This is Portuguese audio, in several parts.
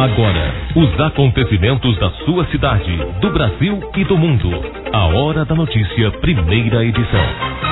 Agora, os acontecimentos da sua cidade, do Brasil e do mundo. A Hora da Notícia, primeira edição.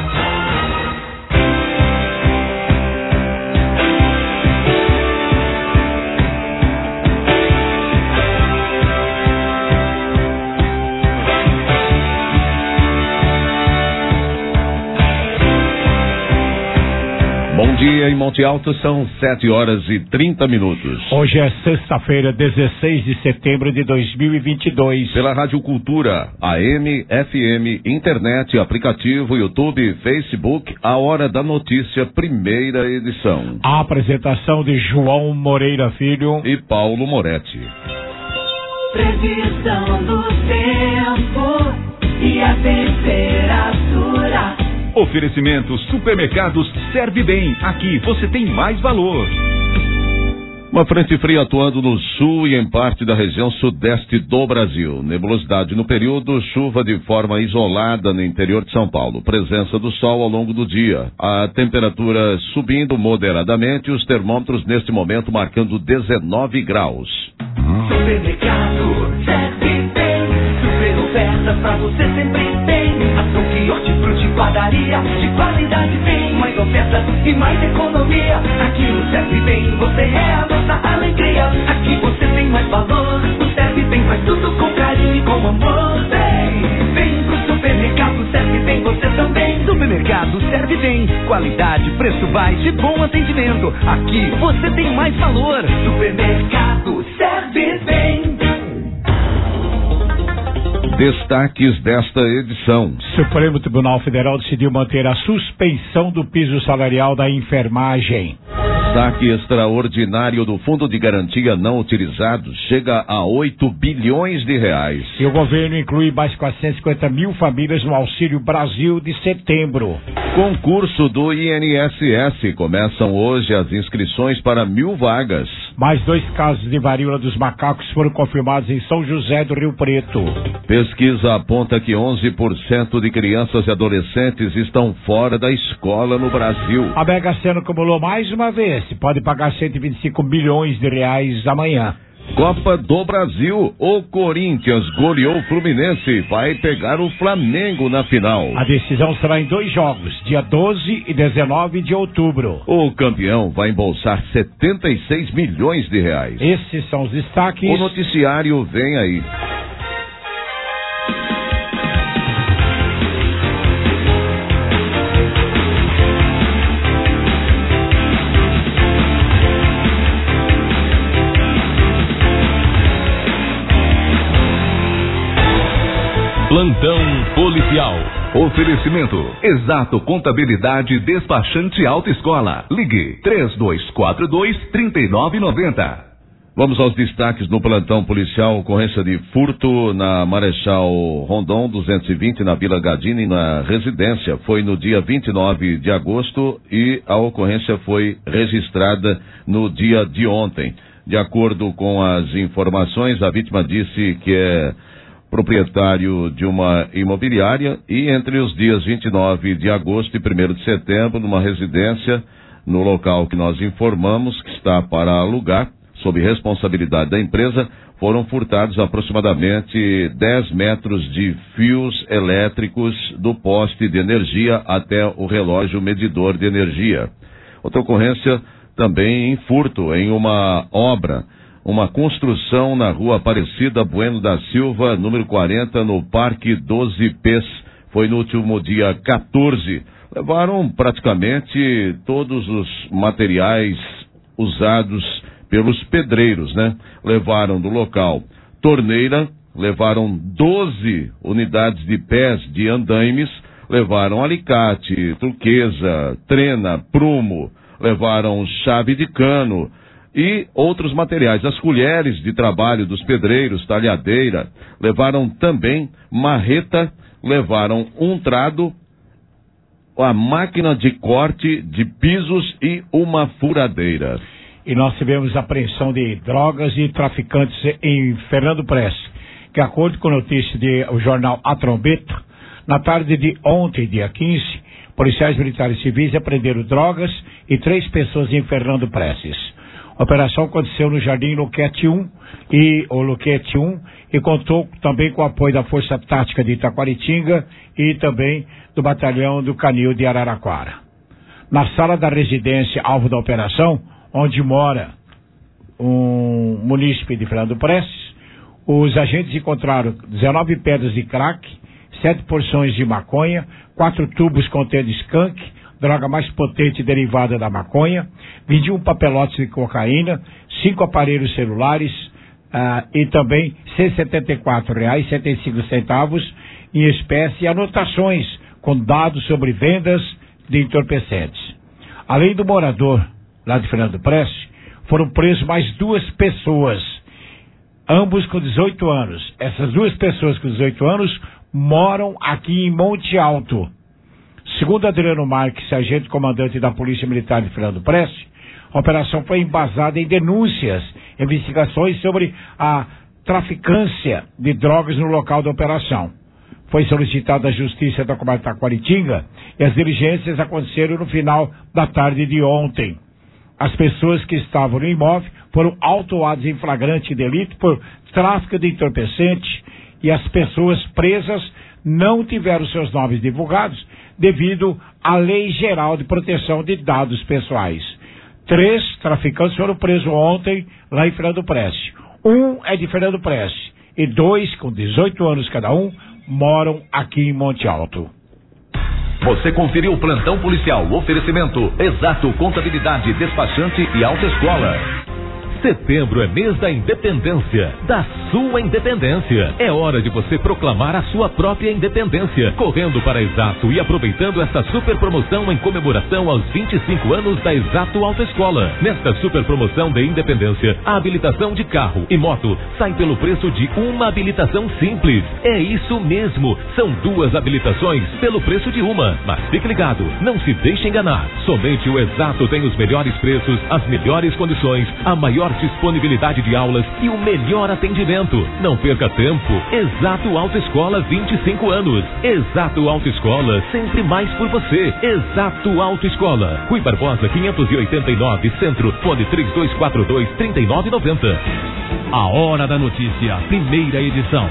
Bom dia, em Monte Alto são 7h30. Hoje é sexta-feira, 16 de setembro de 2022. Pela Rádio Cultura, AM, FM, internet, aplicativo, YouTube, Facebook, a Hora da Notícia, primeira edição. A apresentação de João Moreira Filho e Paulo Moretti. Previsão do tempo e a temperatura. Oferecimento Supermercados Serve Bem. Aqui você tem mais valor. Uma frente fria atuando no sul e em parte da região sudeste do Brasil. Nebulosidade no período, chuva de forma isolada no interior de São Paulo. Presença do sol ao longo do dia. A temperatura subindo moderadamente, os termômetros neste momento marcando 19 graus. Supermercado Serve Bem. Super ofertas pra você sempre tem. Ação, quiosque, fruta e padaria. De qualidade tem. Mais ofertas e mais economia. Aqui no Serve Bem você é a nossa alegria. Aqui você tem mais valor. O Serve Bem faz tudo com carinho e com amor. Vem pro supermercado Serve Bem você também. Supermercado Serve Bem. Qualidade, preço baixo e bom atendimento. Aqui você tem mais valor. Supermercado Serve Bem. Destaques desta edição. Supremo Tribunal Federal decidiu manter a suspensão do piso salarial da enfermagem. Saque extraordinário do Fundo de Garantia não utilizado chega a 8 bilhões de reais. E o governo inclui mais 450 mil famílias no Auxílio Brasil de setembro. Concurso do INSS. Começam hoje as inscrições para 1.000 vagas. Mais 2 casos de varíola dos macacos foram confirmados em São José do Rio Preto. Pesquisa aponta que 11% de crianças e adolescentes estão fora da escola no Brasil. A Mega Sena acumulou mais uma vez. Pode pagar 125 milhões de reais amanhã. Copa do Brasil. O Corinthians goleou o Fluminense. Vai pegar o Flamengo na final. A decisão será em 2 jogos, dia 12 e 19 de outubro. O campeão vai embolsar 76 milhões de reais. Esses são os destaques. O noticiário vem aí. Plantão policial. Oferecimento Exato Contabilidade Despachante Autoescola. Ligue 3242-3990. Vamos aos destaques no plantão policial. Ocorrência de furto na Marechal Rondon 220 na Vila Gadini, na residência. Foi no dia 29 de agosto e a ocorrência foi registrada no dia de ontem. De acordo com as informações, a vítima disse que é proprietário de uma imobiliária e entre os dias 29 de agosto e 1º de setembro, numa residência no local que nós informamos que está para alugar, sob responsabilidade da empresa, foram furtados aproximadamente 10 metros de fios elétricos do poste de energia até o relógio medidor de energia. Outra ocorrência também em furto em uma obra, uma construção na rua Aparecida Bueno da Silva, número 40, no Parque 12 Pés. Foi no último dia 14. Levaram praticamente todos os materiais usados pelos pedreiros, né? Levaram do local torneira, levaram 12 unidades de pés de andaimes, levaram alicate, turquesa, trena, prumo, levaram chave de cano e outros materiais. As colheres de trabalho dos pedreiros, talhadeira, levaram também marreta, levaram um trado, a máquina de corte de pisos e uma furadeira. E nós tivemos apreensão de drogas e traficantes em Fernando Preste. De acordo com a notícia do jornal A Trombeta, na tarde de ontem, dia 15, policiais militares civis apreenderam drogas e 3 pessoas em Fernando Prestes. A operação aconteceu no Jardim Luquete 1 e contou também com o apoio da Força Tática de Itaquaritinga e também do Batalhão do Canil de Araraquara. Na sala da residência alvo da operação, onde mora um munícipe de Fernando Prestes, os agentes encontraram 19 pedras de crack, 7 porções de maconha, 4 tubos contendo skunk, droga mais potente derivada da maconha, 21 papelotes de cocaína, 5 aparelhos celulares e também R$ 174,75 em espécie e anotações com dados sobre vendas de entorpecentes. Além do morador lá de Fernando Prestes, foram presos mais 2 pessoas, ambos com 18 anos. Essas 2 pessoas com 18 anos moram aqui em Monte Alto. Segundo Adriano Marques, sargento comandante da Polícia Militar de Fernando Prestes, a operação foi embasada em denúncias, investigações sobre a traficância de drogas no local da operação. Foi solicitada à Justiça da Itaquaritinga e as diligências aconteceram no final da tarde de ontem. As pessoas que estavam no imóvel foram autuadas em flagrante delito por tráfico de entorpecente e as pessoas presas não tiveram seus nomes divulgados devido à Lei Geral de Proteção de Dados Pessoais. 3 traficantes foram presos ontem lá em Fernando Prestes. 1 é de Fernando Prestes e 2, com 18 anos cada um, moram aqui em Monte Alto. Você conferiu o plantão policial, oferecimento Exato Contabilidade, Despachante e Autoescola. Setembro é mês da independência, da sua independência. É hora de você proclamar a sua própria independência, correndo para Exato e aproveitando esta super promoção em comemoração aos 25 anos da Exato Autoescola. Nesta super promoção de independência, a habilitação de carro e moto sai pelo preço de uma habilitação simples. É isso mesmo, são 2 habilitações pelo preço de uma. Mas fique ligado, não se deixe enganar. Somente o Exato tem os melhores preços, as melhores condições, a maior disponibilidade de aulas e o melhor atendimento. Não perca tempo. Exato Autoescola, 25 anos. Exato Autoescola, sempre mais por você. Exato Autoescola. Rui Barbosa, 589, Centro, fone 3242-3990. A Hora da Notícia, primeira edição.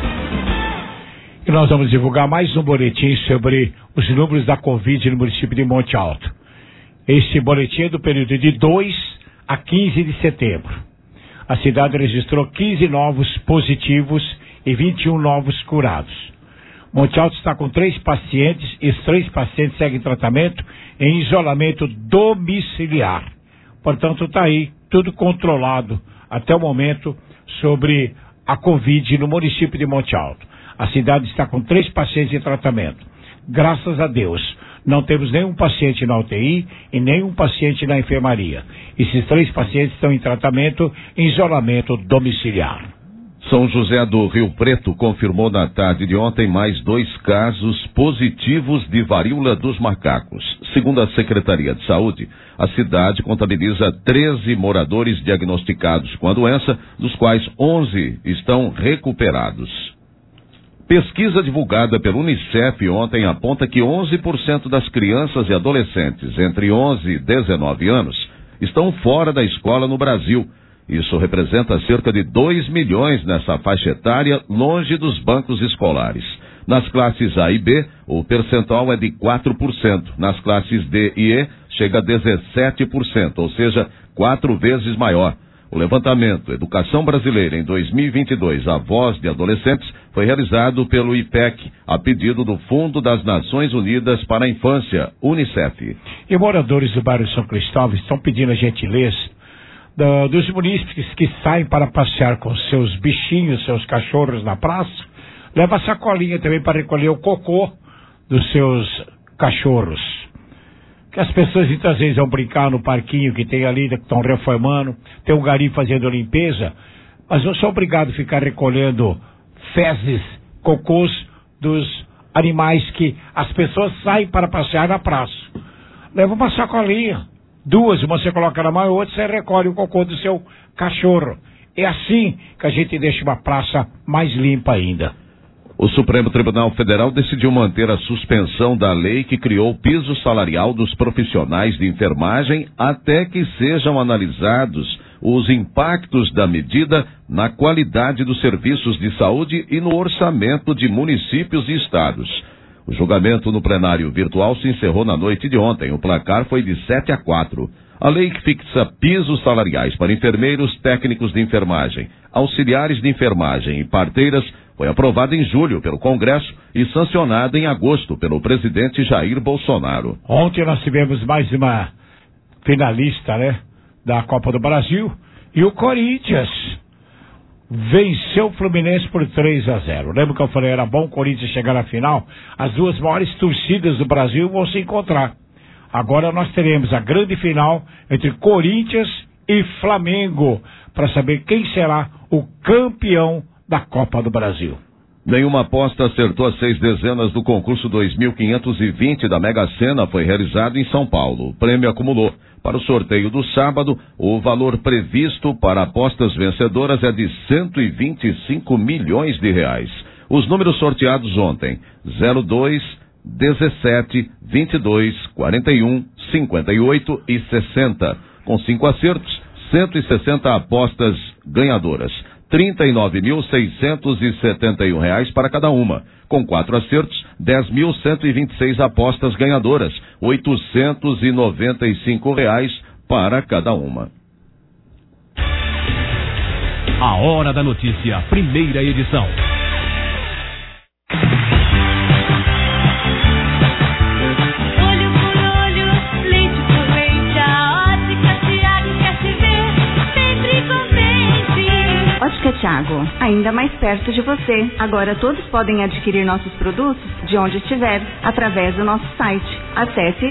E nós vamos divulgar mais um boletim sobre os números da Covid no município de Monte Alto. Este boletim é do período de 2 a 15 de setembro. A cidade registrou 15 novos positivos e 21 novos curados. Monte Alto está com 3 pacientes e os 3 pacientes seguem tratamento em isolamento domiciliar. Portanto, está aí tudo controlado até o momento sobre a Covid no município de Monte Alto. A cidade está com 3 pacientes em tratamento. Graças a Deus, não temos nenhum paciente na UTI e nenhum paciente na enfermaria. Esses 3 pacientes estão em tratamento em isolamento domiciliar. São José do Rio Preto confirmou na tarde de ontem mais 2 casos positivos de varíola dos macacos. Segundo a Secretaria de Saúde, a cidade contabiliza 13 moradores diagnosticados com a doença, dos quais 11 estão recuperados. Pesquisa divulgada pelo Unicef ontem aponta que 11% das crianças e adolescentes entre 11 e 19 anos estão fora da escola no Brasil. Isso representa cerca de 2 milhões nessa faixa etária, longe dos bancos escolares. Nas classes A e B, o percentual é de 4%. Nas classes D e E, chega a 17%, ou seja, 4 vezes maior. O levantamento Educação Brasileira em 2022, a voz de adolescentes, foi realizado pelo IPEC, a pedido do Fundo das Nações Unidas para a Infância, Unicef. E moradores do bairro São Cristóvão estão pedindo a gentileza dos munícipes que saem para passear com seus bichinhos, seus cachorros na praça, leva a sacolinha também para recolher o cocô dos seus cachorros. Que as pessoas muitas vezes vão brincar no parquinho que tem ali, que estão reformando, tem um gari fazendo limpeza, mas não são obrigados a ficar recolhendo fezes, cocôs dos animais que as pessoas saem para passear na praça. Leva uma sacolinha, 2, uma você coloca na mão e outra você recolhe o cocô do seu cachorro. É assim que a gente deixa uma praça mais limpa ainda. O Supremo Tribunal Federal decidiu manter a suspensão da lei que criou o piso salarial dos profissionais de enfermagem até que sejam analisados os impactos da medida na qualidade dos serviços de saúde e no orçamento de municípios e estados. O julgamento no plenário virtual se encerrou na noite de ontem. O placar foi de 7-4. A lei que fixa pisos salariais para enfermeiros, técnicos de enfermagem, auxiliares de enfermagem e parteiras foi aprovada em julho pelo Congresso e sancionada em agosto pelo presidente Jair Bolsonaro. Ontem nós tivemos mais uma finalista, da Copa do Brasil, e o Corinthians venceu o Fluminense por 3-0. Lembra que eu falei, era bom o Corinthians chegar na final? As duas maiores torcidas do Brasil vão se encontrar. Agora nós teremos a grande final entre Corinthians e Flamengo, para saber quem será o campeão da Copa do Brasil. Nenhuma aposta acertou as 6 dezenas do concurso 2.520 da Mega Sena foi realizado em São Paulo. O prêmio acumulou. Para o sorteio do sábado, o valor previsto para apostas vencedoras é de 125 milhões de reais. Os números sorteados ontem: 02, 17, 22, 41, 58 e 60. Com 5 acertos, 160 apostas ganhadoras. R$39.671 para cada uma. Com 4 acertos, 10.126 apostas ganhadoras, R$895 para cada uma. A Hora da Notícia, primeira edição. Ótica Thiago, ainda mais perto de você. Agora todos podem adquirir nossos produtos de onde estiver, através do nosso site. Acesse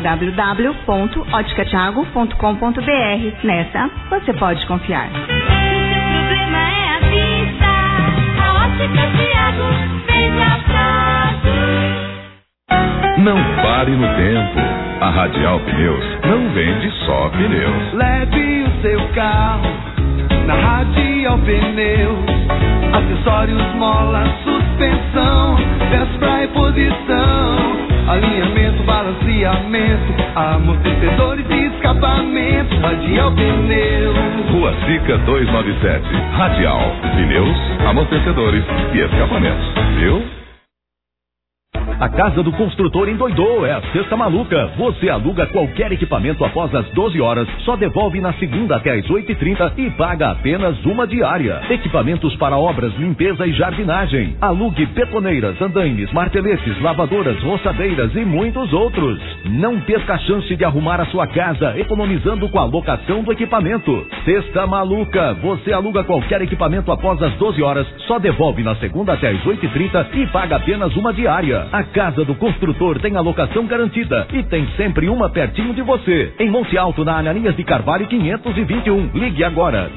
www.oticathiago.com.br. Nessa, você pode confiar. O seu problema é a vista. A Ótica Thiago veja pra. Não pare no tempo. A Radial Pneus não vende só pneus. Leve o seu carro na Radial Pneus, acessórios, mola, suspensão, peças pra reposição, alinhamento, balanceamento, amortecedores e escapamento. Radial Pneus. Rua Sica 297. Radial Pneus, amortecedores e escapamentos. Viu? A Casa do Construtor endoidou, é a Sexta Maluca. Você aluga qualquer equipamento após as 12 horas, só devolve na segunda até as 8h30 e paga apenas uma diária. Equipamentos para obras, limpeza e jardinagem. Alugue betoneiras, andaimes, marteletes, lavadoras, roçadeiras e muitos outros. Não perca a chance de arrumar a sua casa, economizando com a locação do equipamento. Sexta Maluca. Você aluga qualquer equipamento após as 12 horas, só devolve na segunda até as 8h30 e paga apenas uma diária. A Casa do Construtor tem a locação garantida e tem sempre uma pertinho de você. Em Monte Alto, na Ananias de Carvalho 521. Ligue agora,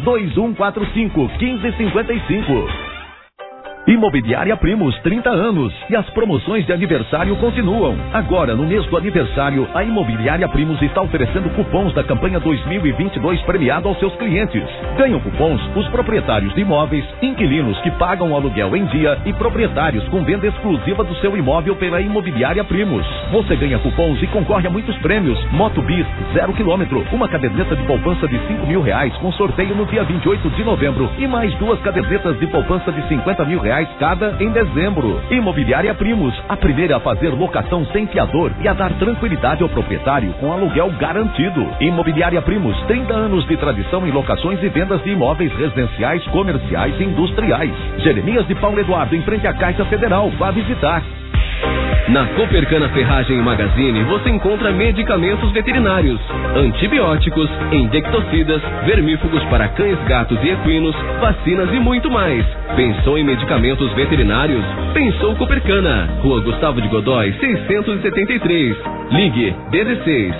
2145-1555. Imobiliária Primos, 30 anos. E as promoções de aniversário continuam. Agora, no mês do aniversário, a Imobiliária Primos está oferecendo cupons da campanha 2022 premiado aos seus clientes. Ganham cupons os proprietários de imóveis, inquilinos que pagam o aluguel em dia e proprietários com venda exclusiva do seu imóvel pela Imobiliária Primos. Você ganha cupons e concorre a muitos prêmios. Moto Bis, 0 km, uma caderneta de poupança de R$5.000 com sorteio no dia 28 de novembro e mais 2 cadernetas de poupança de R$50.000 cada em dezembro. Imobiliária Primos, a primeira a fazer locação sem fiador e a dar tranquilidade ao proprietário com aluguel garantido. Imobiliária Primos, 30 anos de tradição em locações e vendas de imóveis residenciais, comerciais e industriais. Jeremias de Paulo Eduardo, em frente à Caixa Federal. Vá visitar. Na Copercana Ferragem e Magazine você encontra medicamentos veterinários, antibióticos, insecticidas, vermífugos para cães, gatos e equinos, vacinas e muito mais. Pensou em medicamentos veterinários? Pensou Copercana. Rua Gustavo de Godói, 673. Ligue 16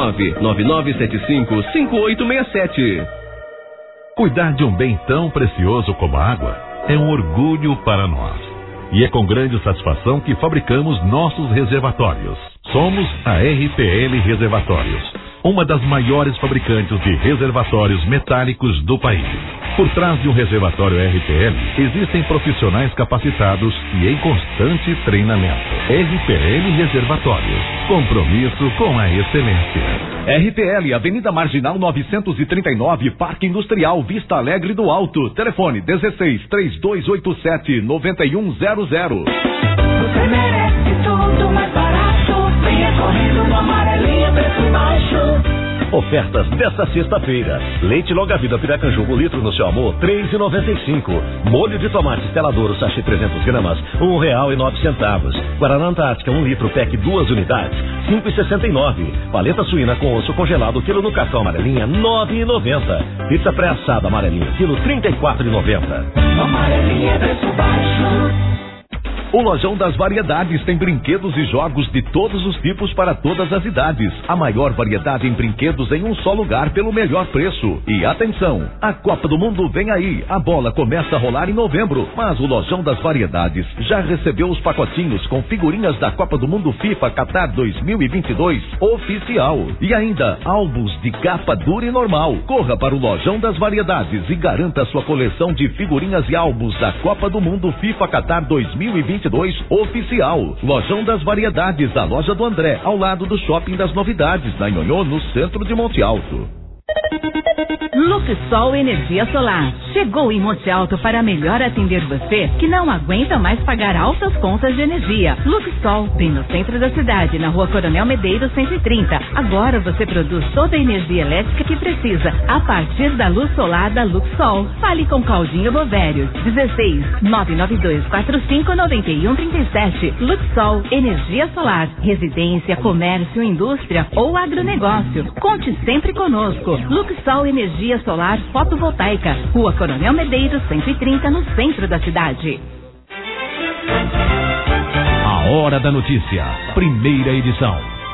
999755867. Cuidar de um bem tão precioso como a água é um orgulho para nós. E é com grande satisfação que fabricamos nossos reservatórios. Somos a RPL Reservatórios, uma das maiores fabricantes de reservatórios metálicos do país. Por trás de um reservatório RPL, existem profissionais capacitados e em constante treinamento. RPL Reservatórios. Compromisso com a excelência. RPL, Avenida Marginal 939, Parque Industrial, Vista Alegre do Alto. Telefone 16-3287-9100. Você merece tudo mais barato. Venha correndo no Amarelinha, preço baixo. Ofertas desta sexta-feira. Leite Longa-Vida Piracanjuba, litro no seu amor, R$3,95. Molho de tomate Stella Douro, sachê 300 gramas, R$1,09. Guaraná Antártica, 1 litro, pack 2 unidades, R$5,69. Paleta suína com osso congelado, quilo no cartão Amarelinha, R$9,90. Pizza pré-assada Amarelinha, quilo R$34,90. Amarelinha, preço baixo. O Lojão das Variedades tem brinquedos e jogos de todos os tipos para todas as idades. A maior variedade em brinquedos em um só lugar pelo melhor preço. E atenção, a Copa do Mundo vem aí. A bola começa a rolar em novembro, mas o Lojão das Variedades já recebeu os pacotinhos com figurinhas da Copa do Mundo FIFA Qatar 2022 oficial. E ainda álbuns de capa dura e normal. Corra para o Lojão das Variedades e garanta sua coleção de figurinhas e álbuns da Copa do Mundo FIFA Qatar 2022 oficial. Lojão das Variedades, a loja do André, ao lado do Shopping das Novidades, na Nhonhô, no centro de Monte Alto. Luxol Energia Solar. Chegou em Monte Alto para melhor atender você que não aguenta mais pagar altas contas de energia. Luxol, bem no centro da cidade, na Rua Coronel Medeiros 130. Agora você produz toda a energia elétrica que precisa a partir da luz solar da Luxol. Fale com Claudinho Bovérios, 16-99245-9137. Luxol Energia Solar. Residência, comércio, indústria ou agronegócio. Conte sempre conosco. Luxol Energia Solar Fotovoltaica, Rua Coronel Medeiros 130, no centro da cidade. A Hora da Notícia, primeira edição.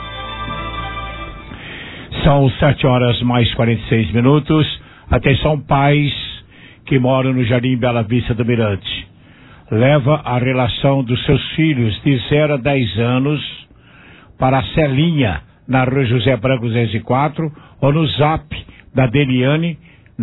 São 7h mais 46. Atenção, pais que moram no Jardim Bela Vista do Mirante. Leva a relação dos seus filhos de 0 a 10 anos para a Celinha, na Rua José Branco 204, ou no Zap da Deliane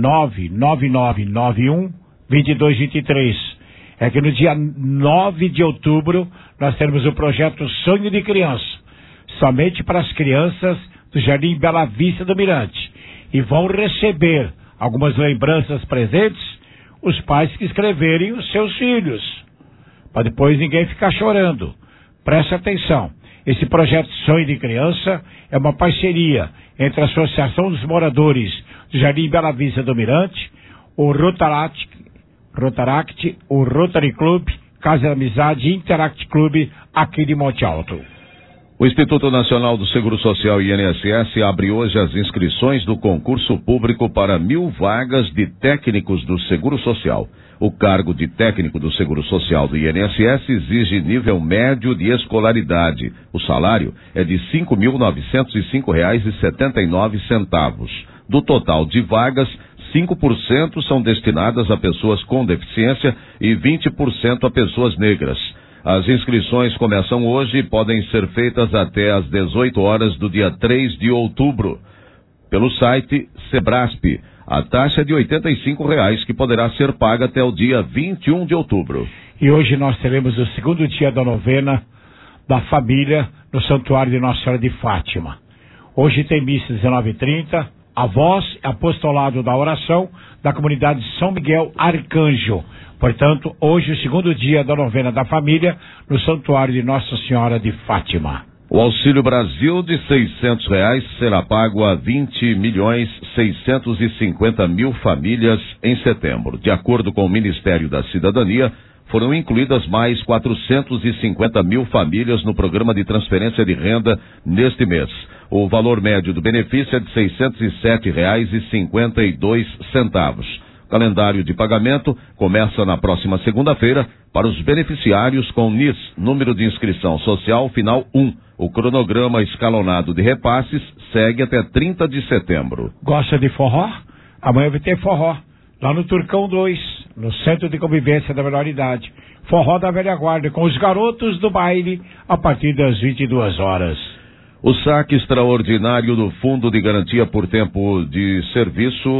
99991-2223. É que no dia 9 de outubro nós teremos o projeto Sonho de Criança, somente para as crianças do Jardim Bela Vista do Mirante. E vão receber algumas lembranças presentes os pais que escreverem os seus filhos, para depois ninguém ficar chorando. Preste atenção. Esse projeto Sonho de Criança é uma parceria entre a Associação dos Moradores do Jardim Bela Vista do Mirante, o Rotaract, o Rotary Club, Casa da Amizade e Interact Club aqui de Monte Alto. O Instituto Nacional do Seguro Social e INSS abre hoje as inscrições do concurso público para 1.000 vagas de técnicos do Seguro Social. O cargo de técnico do Seguro Social do INSS exige nível médio de escolaridade. O salário é de R$ 5.905,79. Do total de vagas, 5% são destinadas a pessoas com deficiência e 20% a pessoas negras. As inscrições começam hoje e podem ser feitas até às 18 horas do dia 3 de outubro. Pelo site Sebrasp, a taxa é de R$ 85,00, que poderá ser paga até o dia 21 de outubro. E hoje nós teremos o segundo dia da novena da família no Santuário de Nossa Senhora de Fátima. Hoje tem missa 19h30, a voz apostolado da oração da comunidade de São Miguel Arcanjo. Portanto, hoje o segundo dia da novena da família no Santuário de Nossa Senhora de Fátima. O Auxílio Brasil de R$ 600 será pago a 20.650.000 famílias em setembro. De acordo com o Ministério da Cidadania, foram incluídas mais 450.000 famílias no programa de transferência de renda neste mês. O valor médio do benefício é de R$ 607,52. O calendário de pagamento começa na próxima segunda-feira para os beneficiários com NIS, número de inscrição social final 1. O cronograma escalonado de repasses segue até 30 de setembro. Gosta de forró? Amanhã vai ter forró, lá no Turcão 2, no Centro de Convivência da Melhor Idade. Forró da Velha Guarda, com os garotos do baile, a partir das 22 horas. O saque extraordinário do Fundo de Garantia por Tempo de Serviço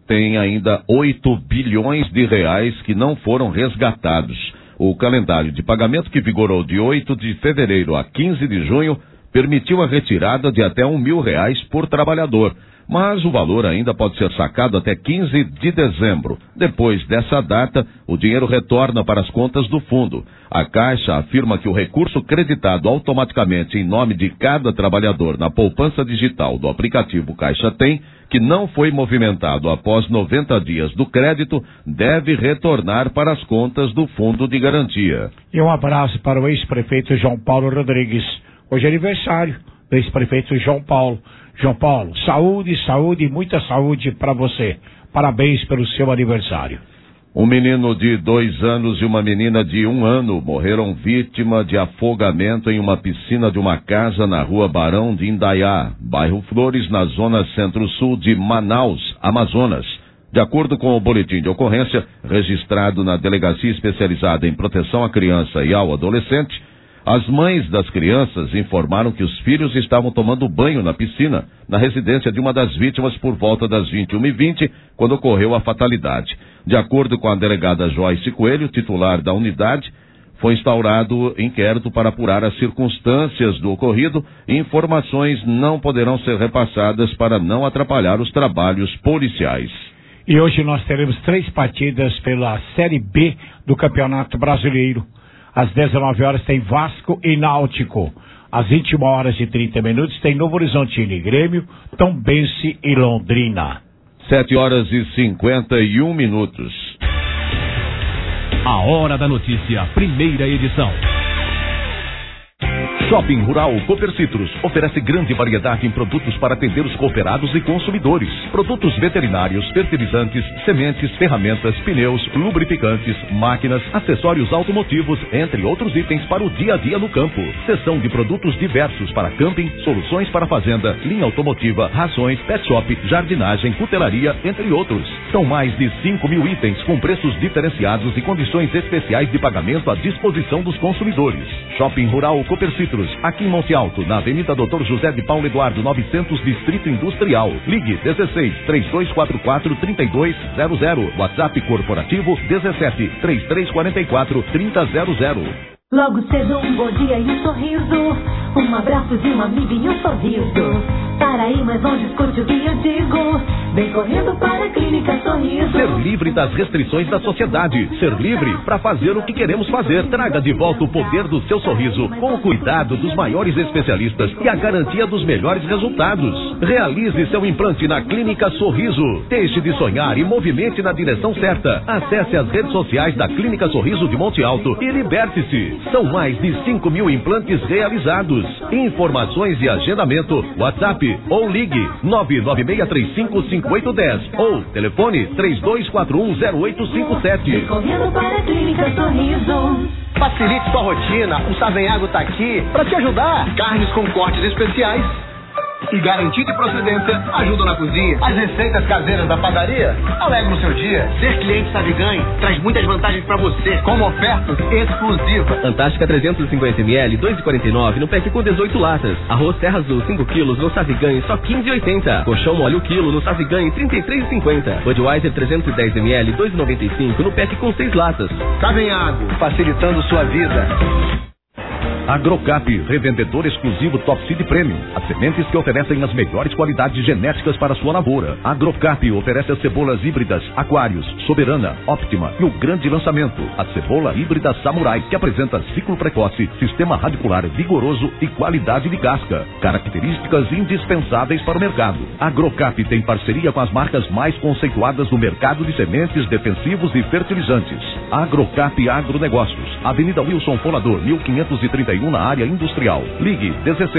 tem ainda 8 bilhões de reais que não foram resgatados. O calendário de pagamento, que vigorou de 8 de fevereiro a 15 de junho, permitiu a retirada de até R$1.000 por trabalhador, mas o valor ainda pode ser sacado até 15 de dezembro. Depois dessa data, o dinheiro retorna para as contas do fundo. A Caixa afirma que o recurso creditado automaticamente em nome de cada trabalhador na poupança digital do aplicativo Caixa Tem, que não foi movimentado após 90 dias do crédito, deve retornar para as contas do Fundo de Garantia. E um abraço para o ex-prefeito João Paulo Rodrigues. Hoje é aniversário do ex-prefeito João Paulo. João Paulo, saúde, saúde e muita saúde para você. Parabéns pelo seu aniversário. Um menino de 2 anos e uma menina de 1 ano morreram vítima de afogamento em uma piscina de uma casa na rua Barão de Indaiá, bairro Flores, na zona centro-sul de Manaus, Amazonas. De acordo com o boletim de ocorrência registrado na Delegacia Especializada em Proteção à Criança e ao Adolescente, as mães das crianças informaram que os filhos estavam tomando banho na piscina, na residência de uma das vítimas por volta das 21h20, quando ocorreu a fatalidade. De acordo com a delegada Joyce Coelho, titular da unidade, foi instaurado inquérito para apurar as circunstâncias do ocorrido e informações não poderão ser repassadas para não atrapalhar os trabalhos policiais. E hoje nós teremos 3 partidas pela Série B do Campeonato Brasileiro. Às 19 horas tem Vasco e Náutico. Às 21h30 tem Novo Horizontino e Grêmio, Tombense e Londrina. 7h51. A Hora da Notícia, primeira edição. Shopping Rural Cooper Citrus oferece grande variedade em produtos para atender os cooperados e consumidores. Produtos veterinários, fertilizantes, sementes, ferramentas, pneus, lubrificantes, máquinas, acessórios automotivos, entre outros itens para o dia a dia no campo. Seção de produtos diversos para camping, soluções para fazenda, linha automotiva, rações, pet shop, jardinagem, cutelaria, entre outros. São mais de 5.000 itens com preços diferenciados e condições especiais de pagamento à disposição dos consumidores. Shopping Rural Cooper Citrus, aqui em Monte Alto, na Avenida Dr. José de Paulo Eduardo, 900, Distrito Industrial. Ligue 16-3244-3200. WhatsApp corporativo 17-3344-3000. Logo cedo um bom dia e um sorriso, um abraço de uma amiga e um sorriso. Para aí, mas não discute o que eu digo. Vem correndo para a Clínica Sorriso. Ser livre das restrições da sociedade. Ser livre para fazer o que queremos fazer. Traga de volta o poder do seu sorriso, com o cuidado dos maiores especialistas e a garantia dos melhores resultados. Realize seu implante na Clínica Sorriso. Deixe de sonhar e movimente na direção certa. Acesse as redes sociais da Clínica Sorriso de Monte Alto e liberte-se. São mais de 5.000 implantes realizados. Informações e agendamento, WhatsApp ou ligue 996355810 ou telefone 32410857. Correndo para a Clínica Sorriso. Facilite sua rotina, o Savenhago tá aqui para te ajudar. Carnes com cortes especiais e garantia de procedência ajudam na cozinha. As receitas caseiras da padaria alegram o seu dia. Ser cliente Saviganho traz muitas vantagens para você, como ofertas exclusivas. Antártica 350ml, 2,49 no pack com 18 latas. Arroz Terra Azul 5 quilos no Saviganho, só 15,80. Colchão mole o quilo no Saviganho, 33,50. Budweiser 310ml, 2,95 no pack com 6 latas. Savenhago, facilitando sua vida. Agrocap, revendedor exclusivo Top Seed Premium. As sementes que oferecem as melhores qualidades genéticas para sua lavoura. Agrocap oferece as cebolas híbridas Aquários, Soberana, Optima e o grande lançamento, a cebola híbrida Samurai, que apresenta ciclo precoce, sistema radicular vigoroso e qualidade de casca. Características indispensáveis para o mercado. Agrocap tem parceria com as marcas mais conceituadas no mercado de sementes, defensivos e fertilizantes. Agrocap Agronegócios, Avenida Wilson Fonador, 1531, na área industrial. Ligue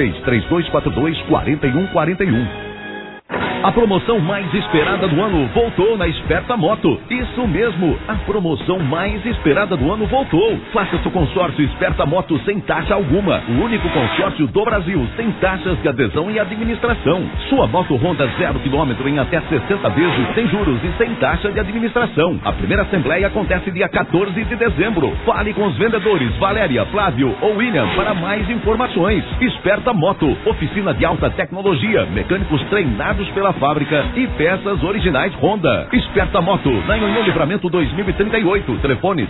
16-3242-4141. A promoção mais esperada do ano voltou na Esperta Moto. Isso mesmo, a promoção mais esperada do ano voltou. Faça seu consórcio Esperta Moto sem taxa alguma. O único consórcio do Brasil sem taxas de adesão e administração. Sua moto Honda 0 km em até 60 vezes, sem juros e sem taxa de administração. A primeira assembleia acontece dia 14 de dezembro. Fale com os vendedores Valéria, Flávio ou William para mais informações. Esperta Moto, oficina de alta tecnologia, mecânicos treinados pela da fábrica e peças originais Honda. Esperta Moto, na Nhonhô Livramento 2038. Telefone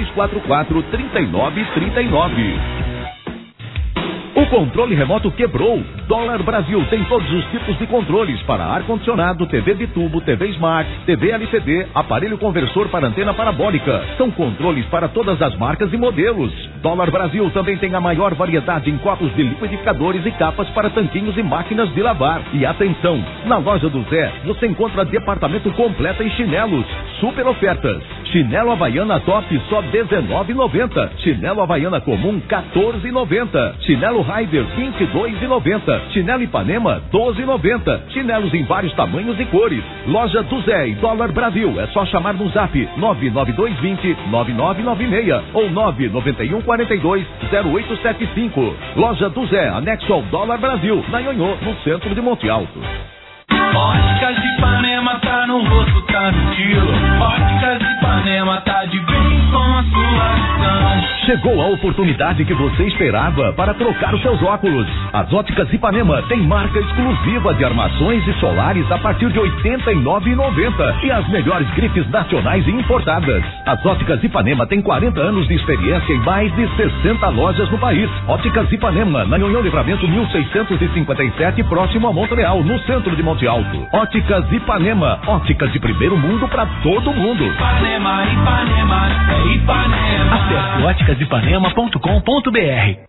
3244-3939. O controle remoto quebrou. Dólar Brasil tem todos os tipos de controles para ar-condicionado, TV bitubo, TV Smart, TV LCD, aparelho conversor para antena parabólica. São controles para todas as marcas e modelos. Dólar Brasil também tem a maior variedade em copos de liquidificadores e capas para tanquinhos e máquinas de lavar. E atenção, na loja do Zé você encontra departamento completo em chinelos. Super ofertas. Chinelo Havaiana Top só R$19,90. Chinelo Havaiana Comum R$14,90. Chinelo Raider R$22,90. Chinelo Ipanema R$12,90. Chinelos em vários tamanhos e cores. Loja do Zé e Dólar Brasil. É só chamar no zap 99220-9996 ou 99142-0875. Loja do Zé, anexo ao Dólar Brasil, na Nhonhô, no centro de Monte Alto. Óticas de Ipanema tá no rosto, tá no estilo. Óticas de Ipanema tá de bem com a sua visão. Chegou a oportunidade que você esperava para trocar os seus óculos. As Óticas Ipanema tem marca exclusiva de armações e solares a partir de R$ 89,90 e as melhores grifes nacionais e importadas. As Óticas Ipanema tem 40 anos de experiência em mais de 60 lojas no país. Óticas Ipanema, na Nhonhô Livramento 1657, próximo a Montreal, no centro de Monte Alto. Óticas Ipanema, óticas de primeiro mundo para todo mundo. Ipanema, Ipanema, é Ipanema. Acesse óticasipanema.com.br.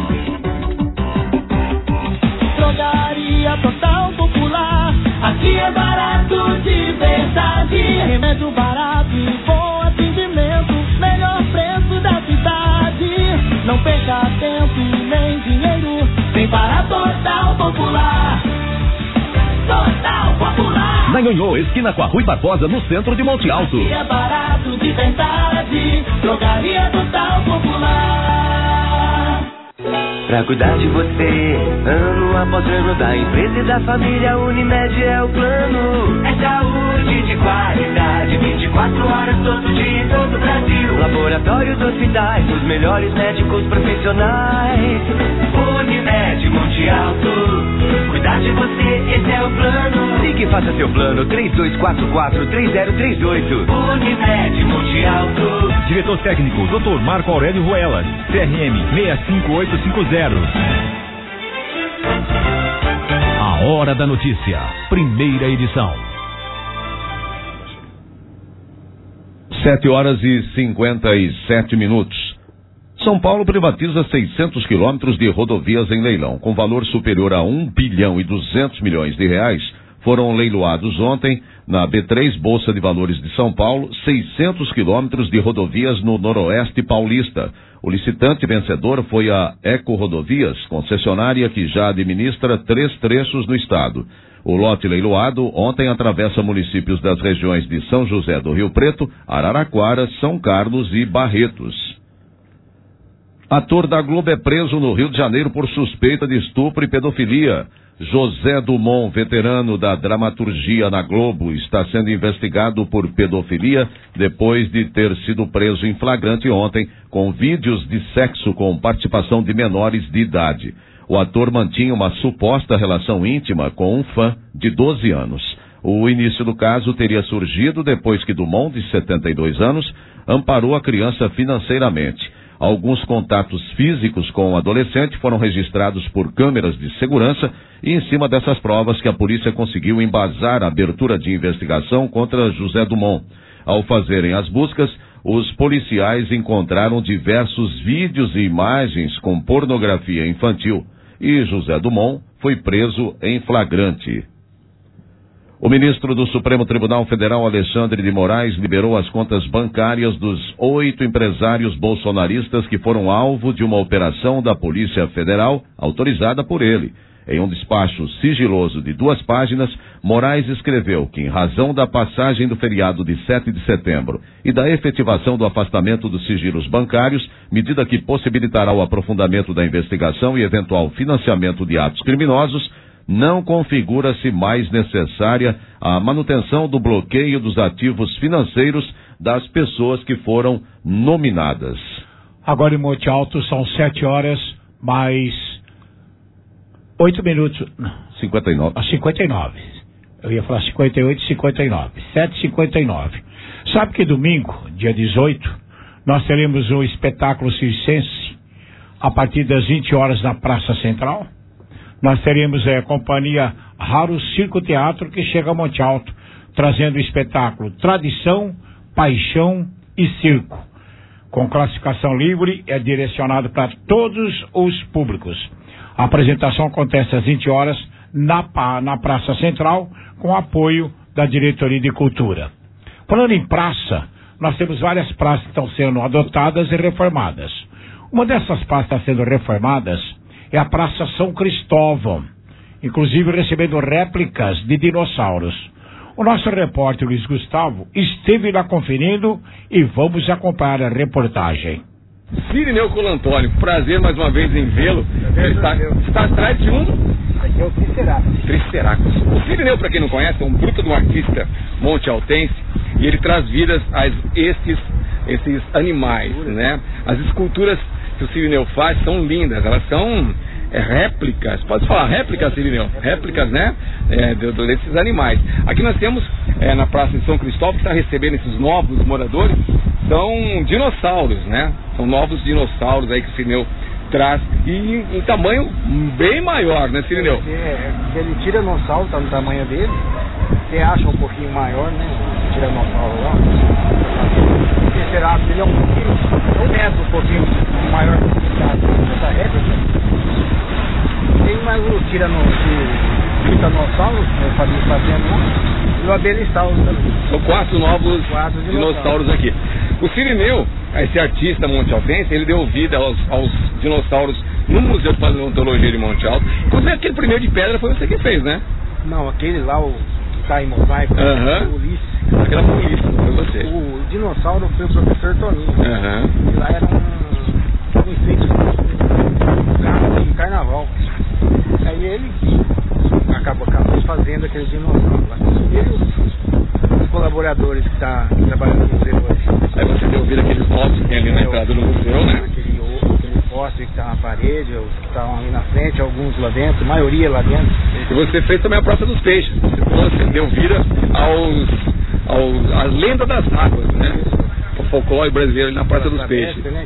Drogaria Total Popular, aqui é barato de verdade. Remédio barato e bom atendimento, melhor preço da cidade. Não perca tempo e nem dinheiro, vem para Total Popular. Total Popular. Na Nhonhô, esquina com a Rui Barbosa, no centro de Monte Alto. Aqui é barato de verdade, Drogaria Total Popular. Pra cuidar de você, ano após ano, da empresa e da família, Unimed é o plano. É saúde de qualidade, 24 horas todo dia em todo o Brasil. Laboratórios, hospitais, os melhores médicos profissionais. Unimed Monte Alto, cuidar de você, esse é o plano. Ligue e faça seu plano, 3244-3038. Unimed Monte Alto. Diretor técnico, Dr. Marco Aurélio Ruelas, CRM 65850. A Hora da Notícia, primeira edição. 7h57. São Paulo privatiza 600 quilômetros de rodovias em leilão, com valor superior a R$1 bilhão e 200 milhões de reais. Foram leiloados ontem, na B3 Bolsa de Valores de São Paulo, 600 quilômetros de rodovias no Noroeste Paulista. O licitante vencedor foi a Eco Rodovias, concessionária que já administra 3 trechos no estado. O lote leiloado ontem atravessa municípios das regiões de São José do Rio Preto, Araraquara, São Carlos e Barretos. Ator da Globo é preso no Rio de Janeiro por suspeita de estupro e pedofilia. José Dumont, veterano da dramaturgia na Globo, está sendo investigado por pedofilia depois de ter sido preso em flagrante ontem com vídeos de sexo com participação de menores de idade. O ator mantinha uma suposta relação íntima com um fã de 12 anos. O início do caso teria surgido depois que Dumont, de 72 anos, amparou a criança financeiramente. Alguns contatos físicos com o adolescente foram registrados por câmeras de segurança e em cima dessas provas que a polícia conseguiu embasar a abertura de investigação contra José Dumont. Ao fazerem as buscas, os policiais encontraram diversos vídeos e imagens com pornografia infantil e José Dumont foi preso em flagrante. O ministro do Supremo Tribunal Federal, Alexandre de Moraes, liberou as contas bancárias dos 8 empresários bolsonaristas que foram alvo de uma operação da Polícia Federal autorizada por ele. Em um despacho sigiloso de 2 páginas, Moraes escreveu que, em razão da passagem do feriado de 7 de setembro e da efetivação do afastamento dos sigilos bancários, medida que possibilitará o aprofundamento da investigação e eventual financiamento de atos criminosos, não configura-se mais necessária a manutenção do bloqueio dos ativos financeiros das pessoas que foram nominadas. Agora em Monte Alto são 7 horas mais 8 minutos. 59. 59. Eu ia falar 58 e 59. 7h59. Sabe que domingo, dia 18, nós teremos o espetáculo circense a partir das 20 horas na Praça Central. Nós teremos a companhia Raro Circo Teatro, que chega a Monte Alto, trazendo o espetáculo Tradição, Paixão e Circo. Com classificação livre, é direcionado para todos os públicos. A apresentação acontece às 20 horas na Praça Central, com apoio da Diretoria de Cultura. Falando em praça, nós temos várias praças que estão sendo adotadas e reformadas. Uma dessas praças que está sendo reformadas é a Praça São Cristóvão, inclusive recebendo réplicas de dinossauros. O nosso repórter Luiz Gustavo esteve lá conferindo e vamos acompanhar a reportagem. Cirineu Colantoni, prazer mais uma vez em vê-lo. Está atrás de um... Aqui é o Triceratops. O Cirineu, para quem não conhece, é um bruto de um artista monte-altense e ele traz vidas a esses animais, né? As esculturas que o Cirineu faz são lindas, elas são réplicas, pode falar réplicas, Cirineu? Réplicas, né? Desses animais. Aqui nós temos, na Praça de São Cristóvão, que está recebendo esses novos moradores, são dinossauros, né? São novos dinossauros aí que o Cirineu traz e em tamanho bem maior, né, Cirineu? Ele tiranossauro, tá no tamanho dele, você acha um pouquinho maior, né? O tiranossauro lá. O Triceratops, ele é um pouquinho maior que essa réplica. Tem mais o tiranossauro, eu falei fazendo lá, e o abelisauro também. São 4 novos dinossauros aqui. O Cirineu, esse artista monte-altense, ele deu vida aos dinossauros no Museu de Paleontologia de Monte Alto. Inclusive aquele primeiro de pedra foi você que fez, né? Não, aquele lá, o que tá em mosaico, o Ulisses. Aquela foi o Ulisses, não foi você. O dinossauro foi o professor Toninho. E lá era um enfeite de carnaval. Aí ele acabou fazendo aquele dinossauro lá. E os colaboradores que estão trabalhando no museu hoje. Aí você deu vida àqueles postes que tem ali na entrada do museu, né? Aquele poste que está na parede, os que estavam ali na frente, alguns lá dentro, a maioria lá dentro. E você fez também a Praça dos Peixes. Você deu vida às lendas das águas, né? O folclore brasileiro ali na Praça dos Peixes. Né,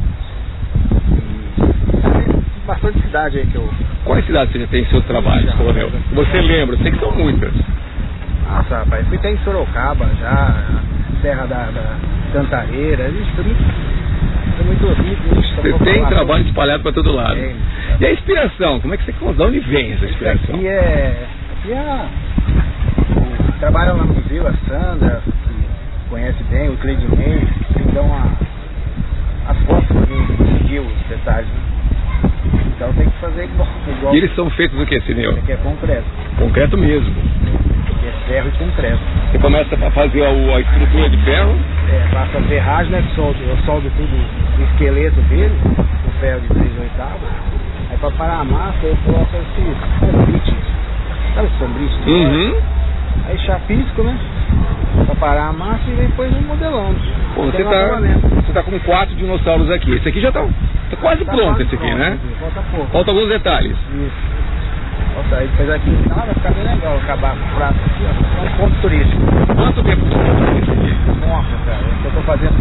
bastante cidade aí que eu... Quais cidades você já tem em seus trabalhos, coronel? Você lembra? Sei que são muitas. Nossa, rapaz, fui até em Sorocaba já, Serra da Cantareira, isso é muito rico. Você tem trabalho espalhado para todo lado. E a inspiração? Como é que você... De onde vem essa inspiração? Trabalham lá no museu, a Sandra, que conhece bem, o Cleidinei, que dão as fotos para mim, seguir os detalhes, né? Então tem que fazer igual. E eles são feitos do que, Cirineu? Aqui é concreto. Concreto mesmo. Aqui é ferro e concreto. Você começa a fazer a estrutura de ferro? Passa a ferragem, né? Eu soldo tudo o esqueleto dele, o ferro de 3/8. Aí para parar a massa eu coloco esse sombrite. Sabe o sombrite? Aí chapisco, né? Pra parar a massa e depois um modelão. Pô, você tá com 4 dinossauros aqui. Esse aqui já tá quase pronto, esse aqui, né? Falta pouco. Falta alguns detalhes. Isso. Aí depois aqui vai ficar bem legal acabar com o prato aqui, ó. É um ponto turístico. Quanto tempo esse aqui? Nossa, cara, eu tô fazendo.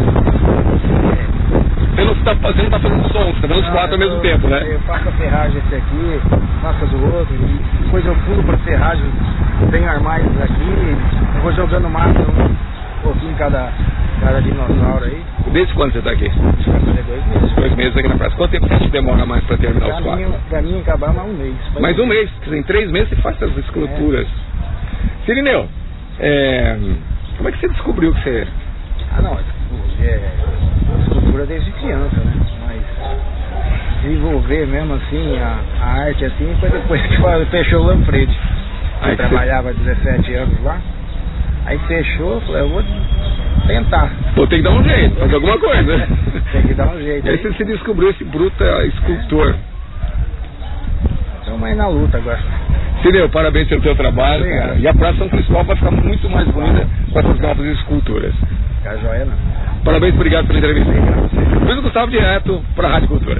Você não tá fazendo som, você tá fazendo os 4 ao mesmo tempo, né? Eu faço a ferragem esse aqui, faço do outro, e depois eu pulo pra ferragem, tenho armários aqui, eu vou jogando massa um pouquinho cada dinossauro aí. Desde quando você tá aqui? Vai fazer 2 meses. 2 meses aqui na praça. Quanto tempo você demora mais pra terminar os 4? Pra mim acabar mais um mês. Mais um mês, em 3 meses você faz essas esculturas. Cirineu, como é que você descobriu que você... Escultura desde criança, né? Mas desenvolver mesmo assim a arte assim foi depois que fechou o Lanfredi. Eu trabalhava 17 anos lá. Aí fechou, eu falei, eu vou tentar. Pô, tem que dar um jeito, fazer alguma coisa. Tem que dar um jeito. E aí você descobriu esse bruta escultor. Estamos aí na luta agora. Cirineu, parabéns pelo teu trabalho, cara. E a Praça São Cristóvão vai ficar muito mais bonita com essas novas esculturas. Fica joia, não. Parabéns, obrigado pela entrevista. Luiz Gustavo, direto para a Rádio Cultura.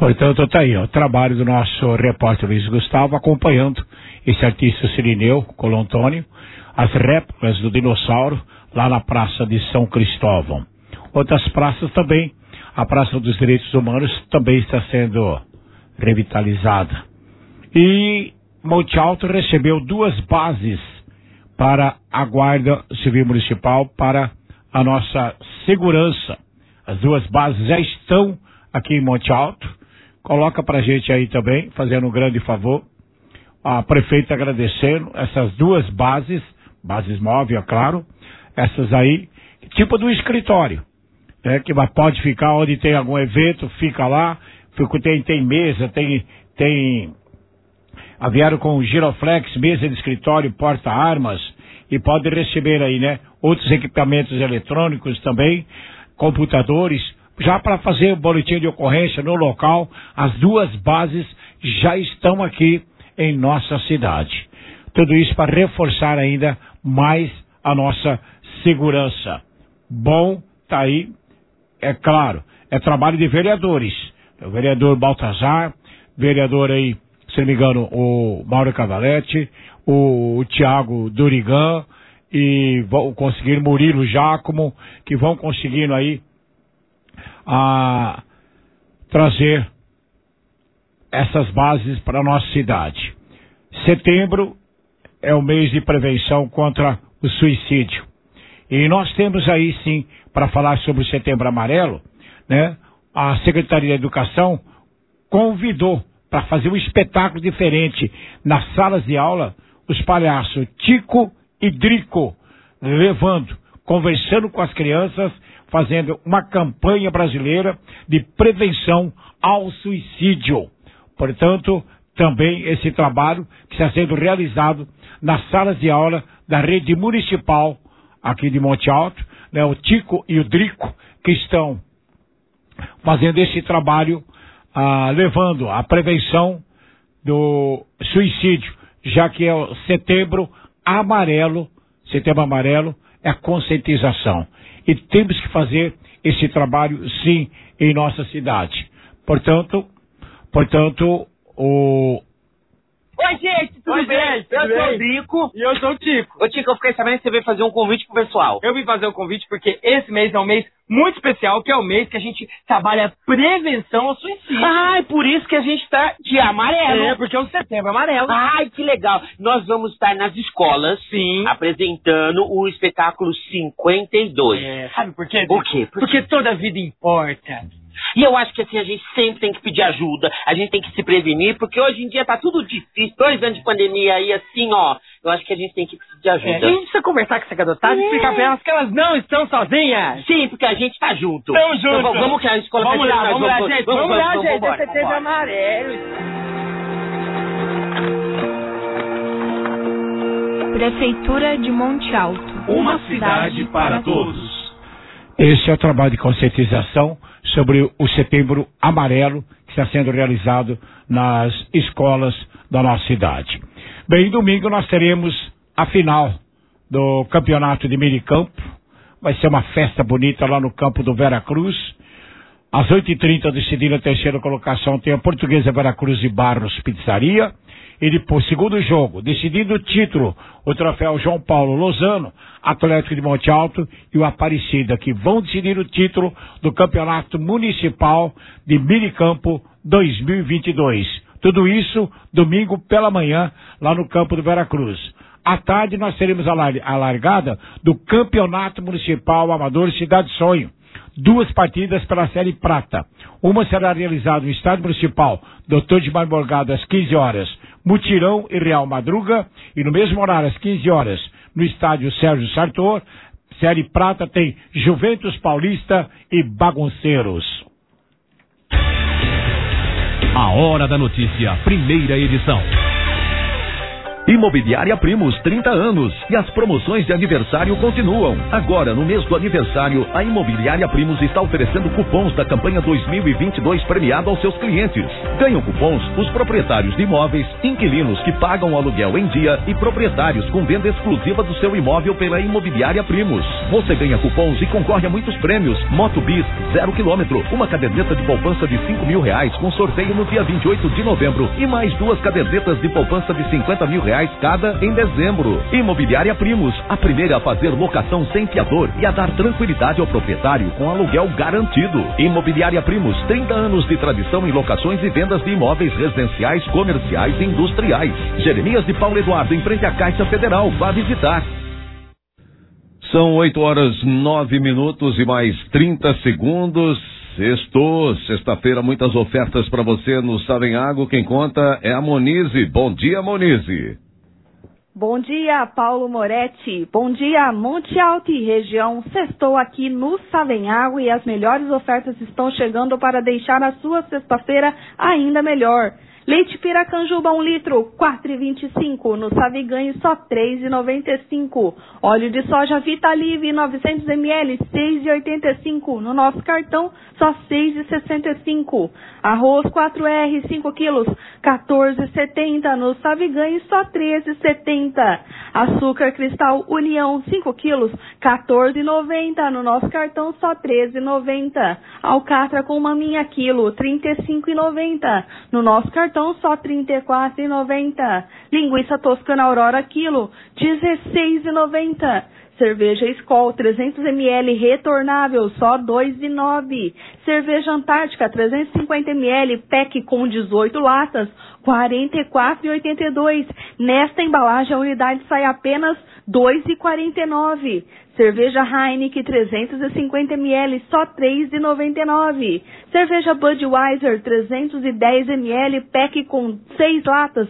Portanto, tá aí, ó, o trabalho do nosso repórter Luiz Gustavo acompanhando esse artista Cirineu Colantônio, as réplicas do dinossauro lá na Praça de São Cristóvão. Outras praças também, a Praça dos Direitos Humanos também está sendo revitalizada. E Monte Alto recebeu 2 bases para a Guarda Civil Municipal, para a nossa segurança. As 2 bases já estão aqui em Monte Alto. Coloca pra gente aí também, fazendo um grande favor. A prefeita agradecendo essas 2 bases móveis, é claro, essas aí, tipo do escritório, né, que pode ficar onde tem algum evento, fica lá, tem mesa, vieram com giroflex, mesa de escritório, porta-armas, e pode receber aí, né, outros equipamentos eletrônicos também, computadores, já para fazer o boletim de ocorrência no local. As 2 bases já estão aqui em nossa cidade. Tudo isso para reforçar ainda mais a nossa segurança. Bom, tá aí, é claro, é trabalho de vereadores. O vereador Baltazar, vereador aí, se não me engano, o Mauro Cavalete, o Tiago Durigan, e vão conseguir Murilo Giacomo, que vão conseguindo aí a trazer essas bases para a nossa cidade. Setembro é o mês de prevenção contra o suicídio. E nós temos aí sim, para falar sobre o Setembro Amarelo, né? A Secretaria da Educação convidou para fazer um espetáculo diferente nas salas de aula, os palhaços Tico e Drico, conversando com as crianças, fazendo uma campanha brasileira de prevenção ao suicídio. Portanto, também esse trabalho que está sendo realizado nas salas de aula da rede municipal aqui de Monte Alto, né, o Tico e o Drico, que estão fazendo esse trabalho, levando a prevenção do suicídio, já que é o Setembro Amarelo. Setembro Amarelo é a conscientização. E temos que fazer esse trabalho, sim, em nossa cidade. Portanto, Oi, gente, tudo bem? Eu sou o Drico. E eu sou o Tico. Ô, Tico, eu fiquei sabendo que você veio fazer um convite pro pessoal. Eu vim fazer o convite porque esse mês é um mês muito especial, que é o mês que a gente trabalha prevenção ao suicídio. Ai, por isso que a gente tá de amarelo. É, porque é o Setembro Amarelo. Ai, que legal. Nós vamos estar nas escolas, sim, apresentando o espetáculo 52. É, sabe por quê? Por quê? Porque toda vida importa. E eu acho que assim, a gente sempre tem que pedir ajuda, a gente tem que se prevenir, porque hoje em dia tá tudo difícil, 2 anos de pandemia aí, assim, ó, eu acho que a gente tem que pedir ajuda. E a gente precisa conversar com essa garotada e explicar pra elas que elas não estão sozinhas. Sim, porque a gente tá junto. Tamo junto. Então, vamos que a escola vamos lá, gente. Vamos lá, gente. Vambora. É Setembro Amarelo. Prefeitura de Monte Alto. Uma cidade para todos. Esse é o trabalho de conscientização sobre o Setembro Amarelo que está sendo realizado nas escolas da nossa cidade. Bem, domingo nós teremos a final do campeonato de minicampo. Vai ser uma festa bonita lá no campo do Veracruz. Às 8h30, decidindo a 3ª colocação, tem a Portuguesa Veracruz de Barros Pizzaria. E depois, segundo jogo, decidindo o título, o troféu João Paulo Lozano, Atlético de Monte Alto e o Aparecida, que vão decidir o título do Campeonato Municipal de Minicampo 2022. Tudo isso, domingo pela manhã, lá no campo do Veracruz. À tarde, nós teremos a largada do Campeonato Municipal Amador Cidade Sonho. 2 partidas pela Série Prata. Uma será realizada no Estádio Municipal Dr. Dimar Morgado às 15 horas, Mutirão e Real Madruga, e no mesmo horário às 15 horas, no Estádio Sérgio Sartor. Série Prata tem Juventus Paulista e Bagunceiros. A Hora da Notícia, primeira edição. Imobiliária Primos, 30 anos. E as promoções de aniversário continuam. Agora, no mês do aniversário, a Imobiliária Primos está oferecendo cupons da campanha 2022 premiado aos seus clientes. Ganham cupons os proprietários de imóveis, inquilinos que pagam o aluguel em dia e proprietários com venda exclusiva do seu imóvel pela Imobiliária Primos. Você ganha cupons e concorre a muitos prêmios. Moto Bis, 0 km, uma caderneta de poupança de R$5.000 com sorteio no dia 28 de novembro e mais 2 cadernetas de poupança de R$50.000 cada em dezembro. Imobiliária Primos, a primeira a fazer locação sem fiador e a dar tranquilidade ao proprietário com aluguel garantido. Imobiliária Primos, 30 anos de tradição em locações e vendas de imóveis residenciais, comerciais e industriais. Jeremias de Paulo Eduardo, em frente à Caixa Federal. Vá visitar. São 8h09 e mais 30 segundos. Sexta-feira, muitas ofertas para você no Savenhago. Quem conta é a Monize. Bom dia, Monize. Bom dia, Paulo Moretti. Bom dia, Monte Alto e região. Sextou aqui no Savenhago e as melhores ofertas estão chegando para deixar a sua sexta-feira ainda melhor. Leite Piracanjuba 1 litro, R$4,25. No Saviganho, só R$3,95. Óleo de soja Vitalive 900 ml, R$6,85. No nosso cartão, só R$6,65. Arroz 4R 5 quilos, R$14,70. No Saviganho, só R$13,70. Açúcar Cristal União 5 quilos, R$14,90. No nosso cartão, só R$13,90. Alcatra com maminha quilo, R$35,90. No nosso cartão, só R$34,90. Linguiça Toscana Aurora quilo, R$16,90. Cerveja Skol 300 ml retornável, só R$2,09. Cerveja Antártica 350 ml pack com 18 latas, R$44,82. Nesta embalagem a unidade sai apenas R$2,49. Cerveja Heineken 350 ml, só R$3,99. Cerveja Budweiser 310 ml pack com 6 latas,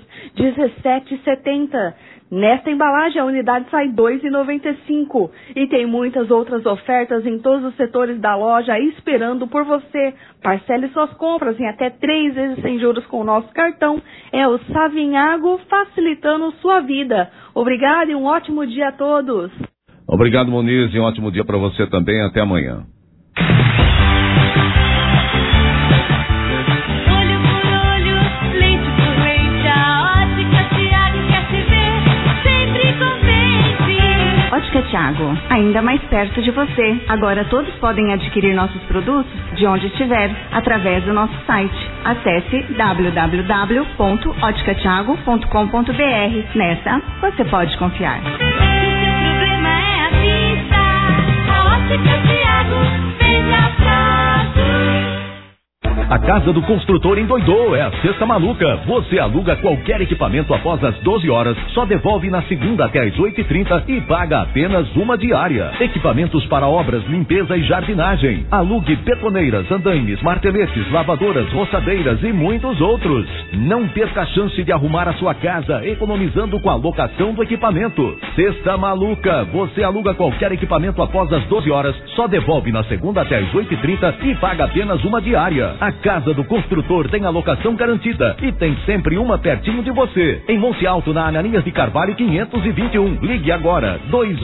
R$17,70. Nesta embalagem, a unidade sai R$2,95. E tem muitas outras ofertas em todos os setores da loja esperando por você. Parcele suas compras em até 3 vezes sem juros com o nosso cartão. É o Savinhago, facilitando sua vida. Obrigado e um ótimo dia a todos. Obrigado, Moniz, e um ótimo dia para você também. Até amanhã. Ótica Thiago, ainda mais perto de você. Agora todos podem adquirir nossos produtos de onde estiver, através do nosso site. Acesse www.oticathiago.com.br. Nessa, você pode confiar. O problema é a vista. A Ótica Thiago vem abraço. A Casa do Construtor endoidou, é a Sexta Maluca. Você aluga qualquer equipamento após as 12 horas, só devolve na segunda até as 8h30 e paga apenas uma diária. Equipamentos para obras, limpeza e jardinagem. Alugue betoneiras, andaimes, marteletes, lavadoras, roçadeiras e muitos outros. Não perca a chance de arrumar a sua casa, economizando com a locação do equipamento. Sexta Maluca, você aluga qualquer equipamento após as 12 horas, só devolve na segunda até as 8h30 e paga apenas uma diária. A Casa do Construtor tem a locação garantida e tem sempre uma pertinho de você. Em Monte Alto, na Ananias de Carvalho 521. Ligue agora,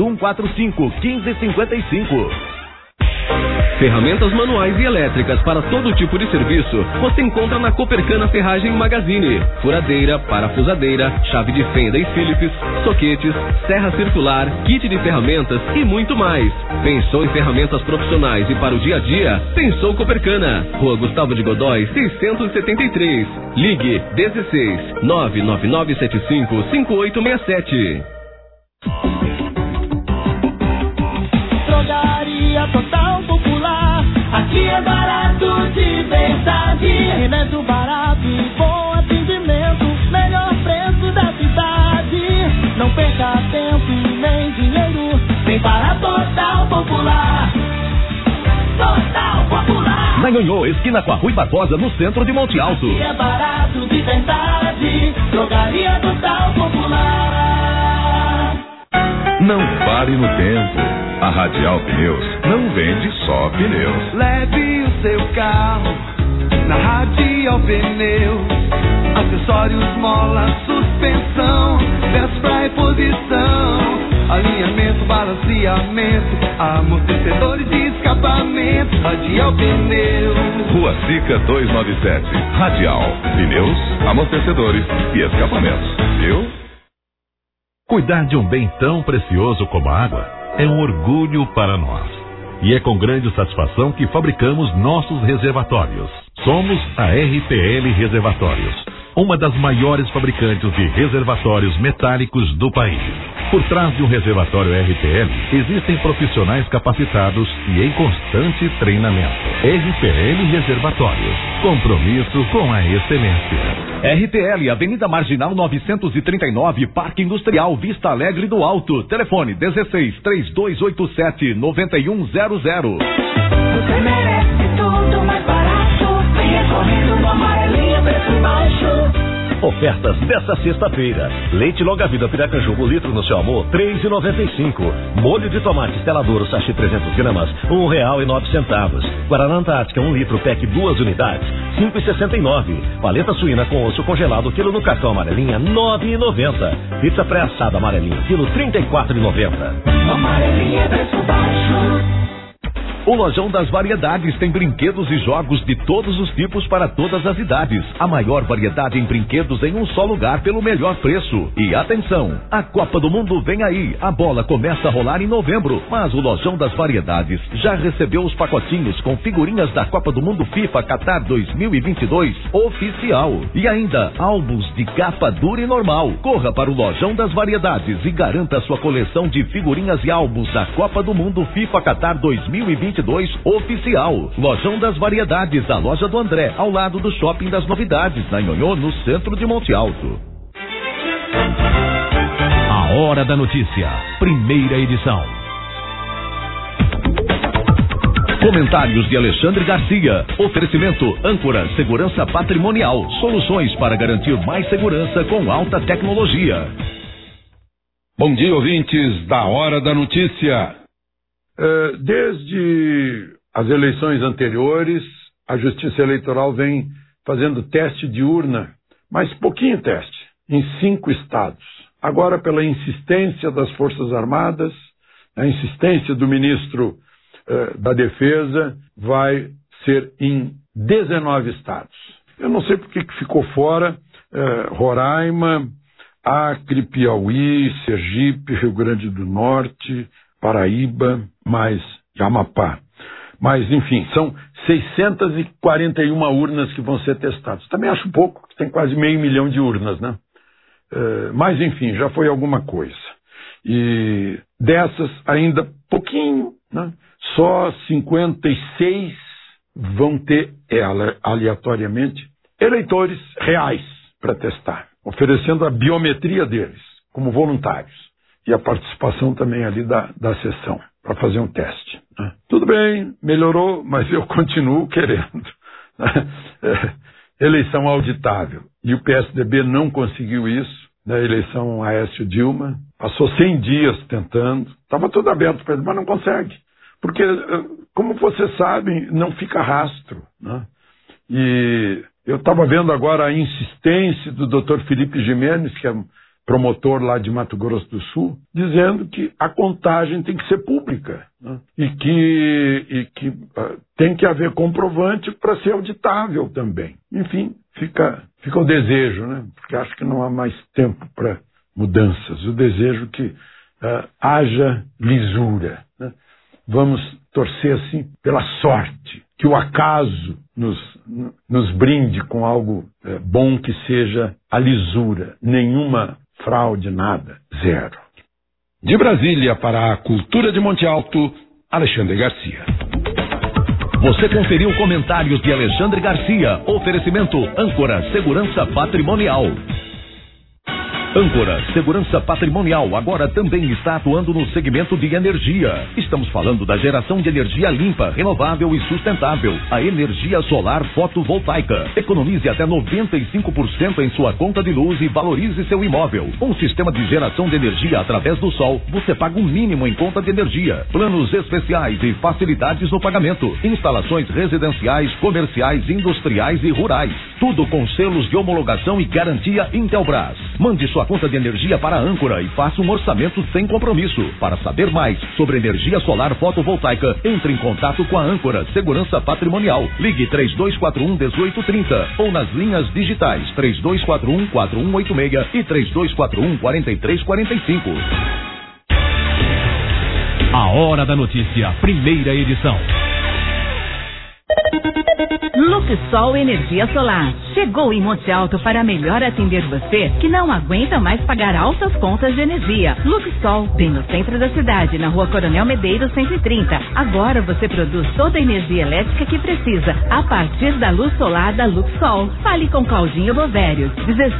2145-1555. Ferramentas manuais e elétricas para todo tipo de serviço você encontra na Copercana Ferragem Magazine. Furadeira, parafusadeira, chave de fenda e Phillips, soquetes, serra circular, kit de ferramentas e muito mais. Pensou em ferramentas profissionais e para o dia a dia? Pensou Copercana. Rua Gustavo de Godói, 673. Ligue 16 99975 5867. Drogaria Total Popular, aqui é barato de verdade. Remédio barato e bom atendimento, melhor preço da cidade. Não perca tempo nem dinheiro, vem para Total Popular. Total Popular. Na Ganhou, esquina com a Rui Barbosa, no centro de Monte Alto. Aqui é barato de verdade, Drogaria Total Popular. Não pare no tempo. A Radial Pneus não vende só pneus. Leve o seu carro na Radial Pneus. A acessórios, mola, suspensão, peças pra reposição, alinhamento, balanceamento, amortecedores e escapamento, radial pneu. Rua Sica 297, Radial, pneus, amortecedores e escapamentos. Viu? Cuidar de um bem tão precioso como a água é um orgulho para nós. E é com grande satisfação que fabricamos nossos reservatórios. Somos a RPL Reservatórios, uma das maiores fabricantes de reservatórios metálicos do país. Por trás de um reservatório RPL, existem profissionais capacitados e em constante treinamento. RPL Reservatórios, compromisso com a excelência. RPL, Avenida Marginal 939, Parque Industrial, Vista Alegre do Alto. Telefone 16-3287-9100. Você merece tudo mais barato. Venha correndo no Amarelinha, preço baixo. Ofertas desta sexta-feira. Leite Longavida Piracanjuba, litro no seu amor, R$3,95. Molho de tomate Stella Douro, sachê 300 gramas, R$1,09. Guaraná Antártica, 1 litro, pack 2 unidades, R$5,69. Paleta suína com osso congelado, quilo no cartão Amarelinha, R$9,90. Pizza pré-assada Amarelinha, quilo R$34,90. Amarelinha, preço baixo. O Lojão das Variedades tem brinquedos e jogos de todos os tipos para todas as idades. A maior variedade em brinquedos em um só lugar pelo melhor preço. E atenção, a Copa do Mundo vem aí. A bola começa a rolar em novembro, mas o Lojão das Variedades já recebeu os pacotinhos com figurinhas da Copa do Mundo FIFA Qatar 2022 oficial. E ainda álbuns de capa dura e normal. Corra para o Lojão das Variedades e garanta sua coleção de figurinhas e álbuns da Copa do Mundo FIFA Qatar 2022 oficial. Lojão das Variedades, a loja do André, ao lado do Shopping das Novidades, na Nhonhô, no centro de Monte Alto. A Hora da Notícia, primeira edição. Comentários de Alexandre Garcia. Oferecimento Âncora Segurança Patrimonial. Soluções para garantir mais segurança com alta tecnologia. Bom dia, ouvintes da Hora da Notícia. Desde as eleições anteriores, a Justiça Eleitoral vem fazendo teste de urna, mas pouquinho teste, em 5 estados. Agora, pela insistência das Forças Armadas, a insistência do ministro da Defesa, vai ser em 19 estados. Eu não sei por que ficou fora Roraima, Acre, Piauí, Sergipe, Rio Grande do Norte, Paraíba, mais Amapá. Mas, enfim, são 641 urnas que vão ser testadas. Também acho pouco, que tem quase 500 mil de urnas, né? Mas, enfim, já foi alguma coisa. E dessas, ainda pouquinho, né? Só 56 vão ter, aleatoriamente, eleitores reais para testar, oferecendo a biometria deles, como voluntários. E a participação também ali da sessão, para fazer um teste. Né? Tudo bem, melhorou, mas eu continuo querendo. Eleição auditável. E o PSDB não conseguiu isso. Na eleição Aécio Dilma, passou 100 dias tentando. Estava tudo aberto para ele, mas não consegue. Porque, como vocês sabem, não fica rastro. Né? E eu estava vendo agora a insistência do Dr. Felipe Jimenez, que é promotor lá de Mato Grosso do Sul, dizendo que a contagem tem que ser pública, né? e que tem que haver comprovante para ser auditável também. Enfim, fica o desejo, né? Porque acho que não há mais tempo para mudanças. O desejo que haja lisura. Né? Vamos torcer assim pela sorte, que o acaso nos brinde com algo bom que seja a lisura, nenhuma fraude, nada, zero. De Brasília para a Cultura de Monte Alto, Alexandre Garcia. Você conferiu comentários de Alexandre Garcia. Oferecimento Âncora Segurança Patrimonial. Âncora Segurança Patrimonial agora também está atuando no segmento de energia. Estamos falando da geração de energia limpa, renovável e sustentável. A energia solar fotovoltaica. Economize até 95% em sua conta de luz e valorize seu imóvel. Um sistema de geração de energia através do sol. Você paga o mínimo em conta de energia. Planos especiais e facilidades no pagamento. Instalações residenciais, comerciais, industriais e rurais. Tudo com selos de homologação e garantia Intelbras. Mande sua conta de energia para a Âncora e faça um orçamento sem compromisso. Para saber mais sobre energia solar fotovoltaica, entre em contato com a Âncora Segurança Patrimonial. Ligue 3241-1830 ou nas linhas digitais 3241-4186 e 3241-4345. A Hora da Notícia, primeira edição. Luxol Energia Solar. Chegou em Monte Alto para melhor atender você que não aguenta mais pagar altas contas de energia. Luxol, bem no centro da cidade, na Rua Coronel Medeiros 130. Agora você produz toda a energia elétrica que precisa a partir da luz solar da Luxol. Fale com Claudinho Bovério.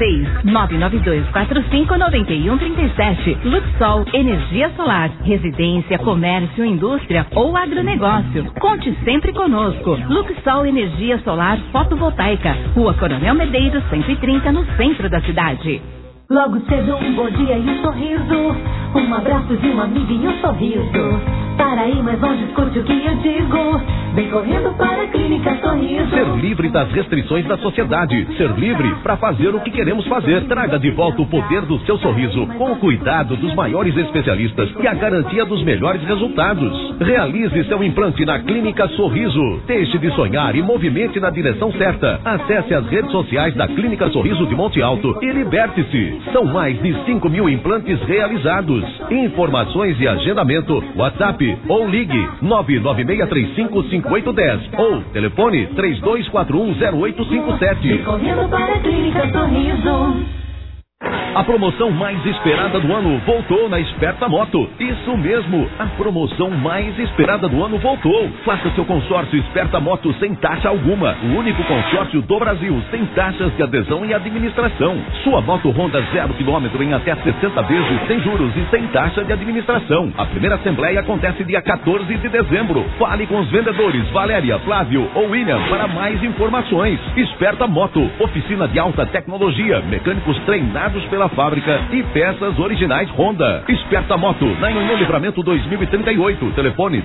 16-99245-9137. Luxol Energia Solar. Residência, comércio, indústria ou agronegócio. Conte sempre conosco. Luxol Energia Solar Fotovoltaica, Rua Coronel Medeiros 130, no centro da cidade. Logo cedo um bom dia e um sorriso, um abraço de uma amiga e um sorriso. Para ir mais longe, escute o que eu digo. Vem correndo para a Clínica Sorriso. Ser livre das restrições da sociedade. Ser livre para fazer o que queremos fazer. Traga de volta o poder do seu sorriso, com o cuidado dos maiores especialistas e a garantia dos melhores resultados. Realize seu implante na Clínica Sorriso. Deixe de sonhar e movimente na direção certa. Acesse as redes sociais da Clínica Sorriso de Monte Alto e liberte-se. São mais de 5 mil implantes realizados. Informações e agendamento, WhatsApp ou ligue 996355810 ou telefone 32410857. Correndo para a Clínica Sorriso. A promoção mais esperada do ano voltou na Esperta Moto. Isso mesmo, a promoção mais esperada do ano voltou. Faça seu consórcio Esperta Moto sem taxa alguma. O único consórcio do Brasil sem taxas de adesão e administração. Sua moto Honda 0 km em até 60 vezes sem juros e sem taxa de administração. A primeira assembleia acontece dia 14 de dezembro. Fale com os vendedores Valéria, Flávio ou William para mais informações. Esperta Moto, oficina de alta tecnologia, mecânicos treinados pela fábrica e peças originais Honda. Esperta Moto, na Anhanguera Livramento 2038. Telefone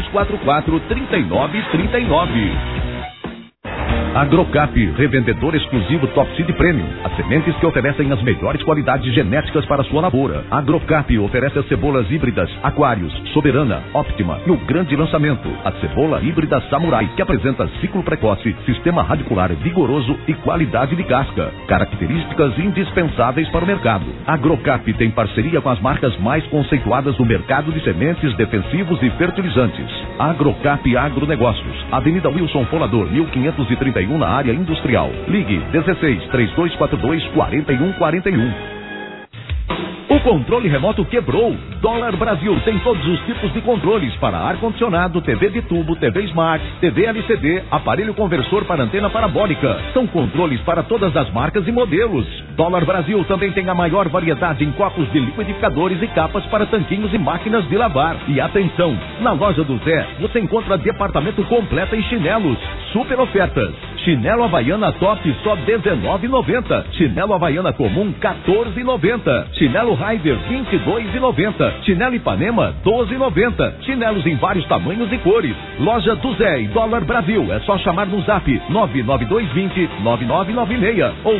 3244-3939. Agrocap, revendedor exclusivo Top Seed Premium. As sementes que oferecem as melhores qualidades genéticas para sua lavoura. Agrocap oferece as cebolas híbridas Aquários, Soberana, Optima e o grande lançamento, a cebola híbrida Samurai, que apresenta ciclo precoce, sistema radicular vigoroso e qualidade de casca. Características indispensáveis para o mercado. Agrocap tem parceria com as marcas mais conceituadas do mercado de sementes, defensivos e fertilizantes. Agrocap Agronegócios, Avenida Wilson Folador, 1531, na área industrial. Ligue 16-3242-4141. O controle remoto quebrou. Dólar Brasil tem todos os tipos de controles para ar-condicionado, TV de tubo, TV Smart, TV LCD, aparelho conversor para antena parabólica. São controles para todas as marcas e modelos. Dólar Brasil também tem a maior variedade em copos de liquidificadores e capas para tanquinhos e máquinas de lavar. E atenção, na loja do Zé você encontra departamento completo em chinelos. Super ofertas. Chinelo Havaiana Top só R$19,90. Chinelo Havaiana Comum R$14,90. Chinelo Raider R$22,90. Chinelo Ipanema R$12,90. Chinelos em vários tamanhos e cores. Loja do Zé e Dólar Brasil. É só chamar no zap 99220-9996 ou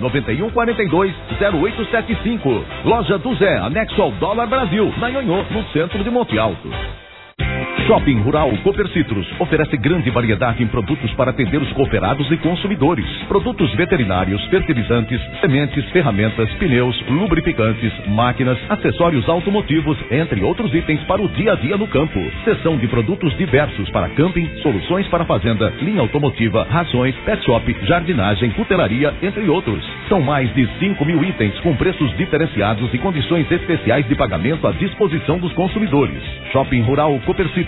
99142-0875. Loja do Zé, anexo ao Dólar Brasil, na Nhonhô, no centro de Monte Alto. Shopping Rural Cooper Citrus oferece grande variedade em produtos para atender os cooperados e consumidores. Produtos veterinários, fertilizantes, sementes, ferramentas, pneus, lubrificantes, máquinas, acessórios automotivos, entre outros itens para o dia a dia no campo. Seção de produtos diversos para camping, soluções para fazenda, linha automotiva, rações, pet shop, jardinagem, cutelaria, entre outros. São mais de 5 mil itens com preços diferenciados e condições especiais de pagamento à disposição dos consumidores. Shopping Rural Cooper Citrus,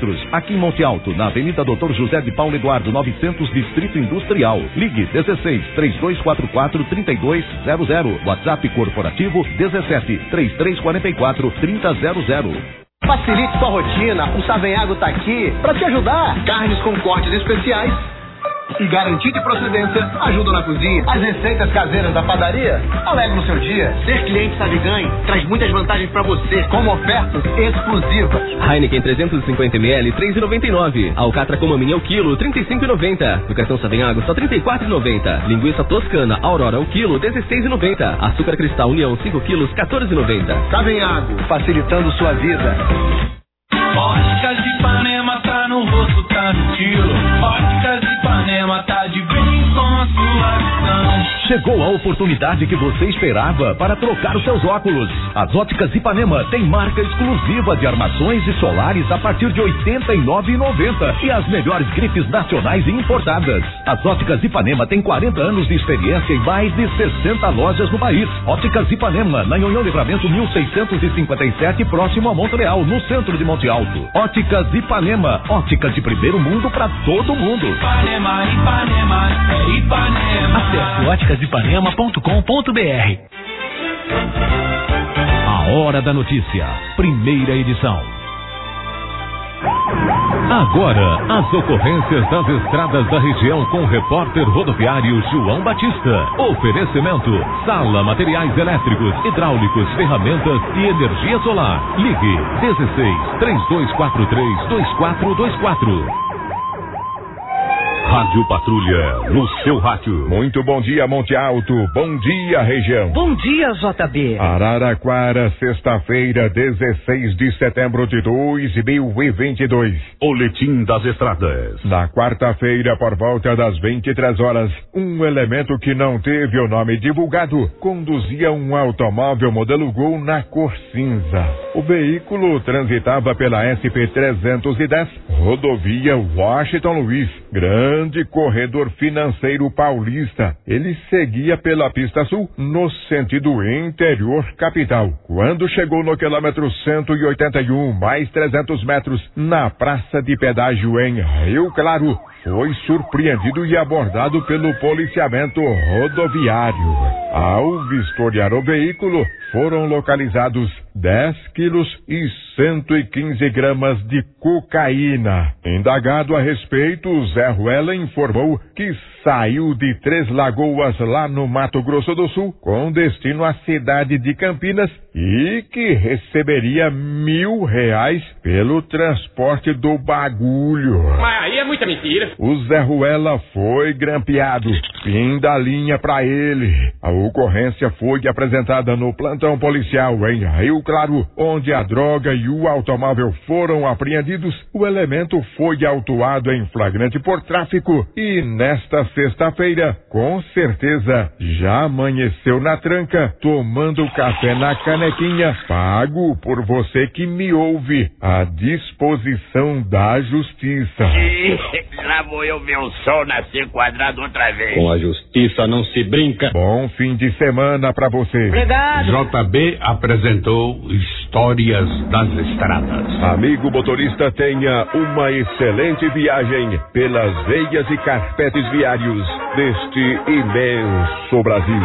Centros, aqui em Monte Alto, na Avenida Doutor José de Paulo Eduardo, 900, Distrito Industrial. Ligue 16 3244 3200. WhatsApp corporativo 17 3344 3000. Facilite sua rotina, o Savenhago tá aqui para te ajudar. Carnes com cortes especiais e garantia de procedência ajudam na cozinha. As receitas caseiras da padaria alegram o seu dia. Ser cliente Saviganho traz muitas vantagens para você, como ofertas exclusivas. Heineken 350ml, 3,99. Alcatra com maminha ao quilo, 35,90. No cartão Savenhago, só 34,90. Linguiça toscana Aurora ao quilo, 16,90. Açúcar cristal União, 5 quilos, 14,90. Savenhago, facilitando sua vida. Óticas de Ipanema tá no rosto, tá no estilo. Óticas de Ipanema tá de bem com a sua visão. Chegou a oportunidade que você esperava para trocar os seus óculos. As Óticas Ipanema tem marca exclusiva de armações e solares a partir de R$ 89,90 e as melhores grifes nacionais e importadas. As Óticas Ipanema tem 40 anos de experiência em mais de 60 lojas no país. Óticas Ipanema, na Nhonhão Livramento 1657, próximo a Montreal, no centro de Monte Alto. Óticas Ipanema, ótica de primeiro mundo para todo mundo. Ipanema, Ipanema, é Ipanema. Acesse óticasipanema.com.br. A Hora da Notícia, primeira edição. Agora, as ocorrências das estradas da região com o repórter rodoviário João Batista. Oferecimento: Sala Materiais Elétricos, Hidráulicos, Ferramentas e Energia Solar. Ligue 16 3243 2424. Rádio Patrulha, no seu rádio. Muito bom dia, Monte Alto. Bom dia, região. Bom dia, JB. Araraquara, sexta-feira, 16 de setembro de 2022. Boletim das estradas. Na quarta-feira, por volta das 23 horas, um elemento que não teve o nome divulgado conduzia um automóvel modelo Gol na cor cinza. O veículo transitava pela SP-310, rodovia Washington Luiz, grande corredor financeiro paulista. Ele seguia pela pista sul no sentido interior capital. Quando chegou no quilômetro 181, mais 300 metros, na praça de pedágio em Rio Claro, foi surpreendido e abordado pelo policiamento rodoviário. Ao vistoriar o veículo, foram localizados 10 quilos e 115 gramas de cocaína. Indagado a respeito, Zé Ruela informou que saiu de Três Lagoas, lá no Mato Grosso do Sul, com destino à cidade de Campinas e que receberia R$1.000 pelo transporte do bagulho. Mas aí é muita mentira. O Zé Ruela foi grampeado. Fim da linha pra ele. A ocorrência foi apresentada no plantão policial em Rio Claro, onde a droga e o automóvel foram apreendidos. O elemento foi autuado em flagrante por tráfico e nesta sexta-feira, com certeza, já amanheceu na tranca, tomando café na canequinha, pago por você que me ouve, à disposição da justiça. Lá vou eu ver o sol nascer quadrado outra vez. Com a justiça não se brinca. Bom fim de semana pra você. Obrigado. JB apresentou Histórias das Estradas. Amigo motorista, tenha uma excelente viagem pelas veias e carpetes viários deste imenso Brasil.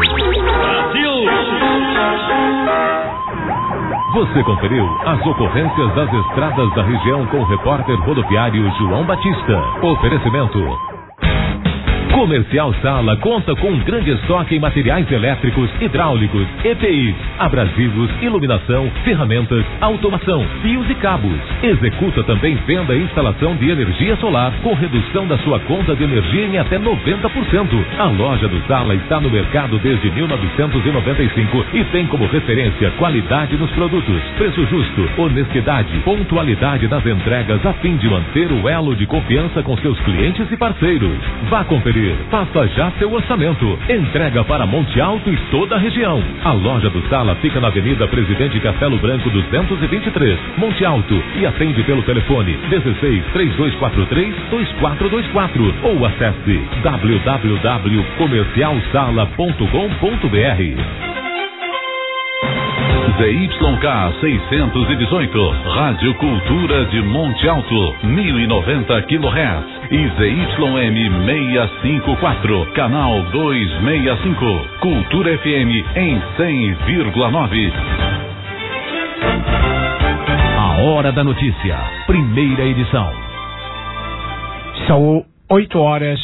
Você conferiu as ocorrências das estradas da região com o repórter rodoviário João Batista. Oferecimento: Comercial Sala conta com um grande estoque em materiais elétricos, hidráulicos, EPIs, abrasivos, iluminação, ferramentas, automação, fios e cabos. Executa também venda e instalação de energia solar com redução da sua conta de energia em até 90%. A loja do Sala está no mercado desde 1995 e tem como referência qualidade nos produtos, preço justo, honestidade, pontualidade nas entregas a fim de manter o elo de confiança com seus clientes e parceiros. Vá conferir. Faça já seu orçamento. Entrega para Monte Alto e toda a região. A loja do Sala fica na Avenida Presidente Castelo Branco 223, Monte Alto, e atende pelo telefone 16 3243 2424 ou acesse www.comercialsala.com.br. ZYK 618, Rádio Cultura de Monte Alto, 1090 kHz e ZYM 654, canal 265, Cultura FM em 100,9. A Hora da Notícia, primeira edição. São 8 horas,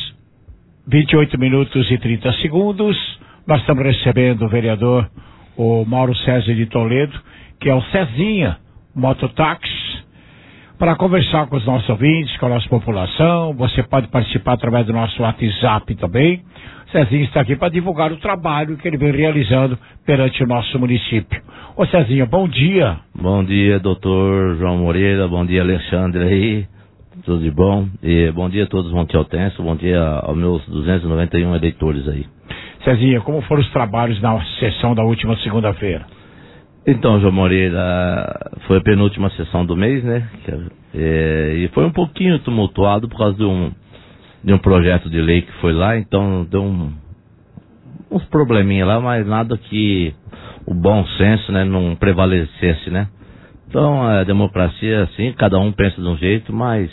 28 minutos e 30 segundos. Nós estamos recebendo o vereador, o Mauro César de Toledo, que é o Cezinha Mototáxi, para conversar com os nossos ouvintes, com a nossa população. Você pode participar através do nosso WhatsApp também. O Cezinha está aqui para divulgar o trabalho que ele vem realizando perante o nosso município. Ô Cezinha, bom dia. Bom dia, doutor João Moreira, bom dia, Alexandre aí, tudo de bom? E bom dia a todos os montealtenses, bom dia aos meus 291 eleitores aí. Cezinha, como foram os trabalhos na sessão da última segunda-feira? Então, João Moreira, foi a penúltima sessão do mês, né? E foi um pouquinho tumultuado por causa de um projeto de lei que foi lá, então deu uns probleminha lá, mas nada que o bom senso, né, não prevalecesse, né? Então, a democracia, assim, cada um pensa de um jeito, mas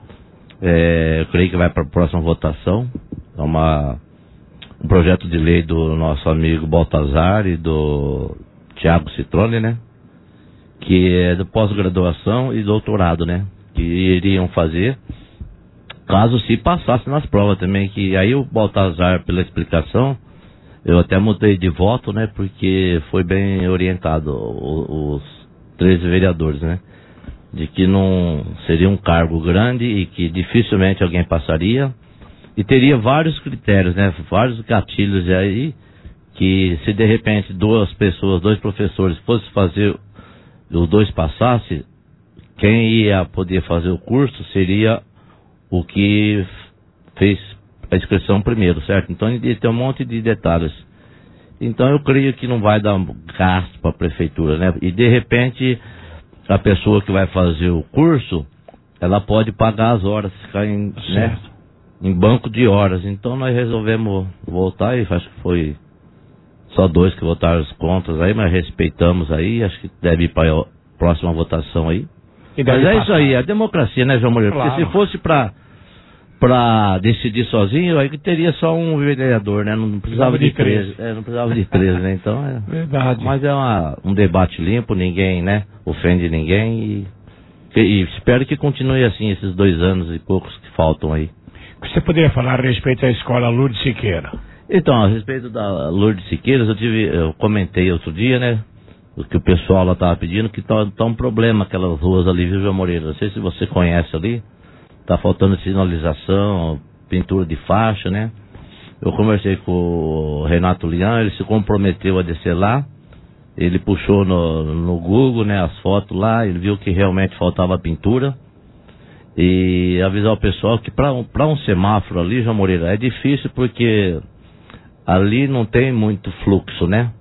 eu creio que vai para a próxima votação. É um projeto de lei do nosso amigo Baltazar e do Tiago Citrone, né? Que é de pós-graduação e doutorado, né? Que iriam fazer, caso se passasse nas provas também, que aí o Baltazar, pela explicação, eu até mudei de voto, né? Porque foi bem orientado os 13 vereadores, né? De que não seria um cargo grande e que dificilmente alguém passaria. E teria vários critérios, né? Vários gatilhos aí, que se de repente dois professores fossem fazer, os dois passassem, quem ia poder fazer o curso seria o que fez a inscrição primeiro, certo? Então ele tem um monte de detalhes. Então eu creio que não vai dar gasto para a prefeitura, né? E de repente a pessoa que vai fazer o curso, ela pode pagar as horas, ficar em banco de horas. Então nós resolvemos voltar, e acho que foi só 2 que votaram os contras aí, mas respeitamos aí, acho que deve ir para a próxima votação aí. Mas é isso aí, a democracia, né, João Moreira? Claro. Porque se fosse para decidir sozinho, aí que teria só um vereador, né? Não precisava de 13. Não precisava de 13, né? Então verdade. Mas é um debate limpo, ninguém, né, ofende ninguém, e espero que continue assim esses 2 anos e poucos que faltam aí. Você poderia falar a respeito da escola Lourdes Siqueira? Então, a respeito da Lourdes Siqueira, eu comentei outro dia, né? O que o pessoal lá estava pedindo, que tá um problema aquelas ruas ali, viu, João Moreira? Não sei se você conhece ali. Tá faltando sinalização, pintura de faixa, né? Eu conversei com o Renato Lian, ele se comprometeu a descer lá. Ele puxou no Google, né, as fotos lá, ele viu que realmente faltava pintura. E avisar o pessoal que para um semáforo ali, João Moreira, é difícil porque ali não tem muito fluxo, né?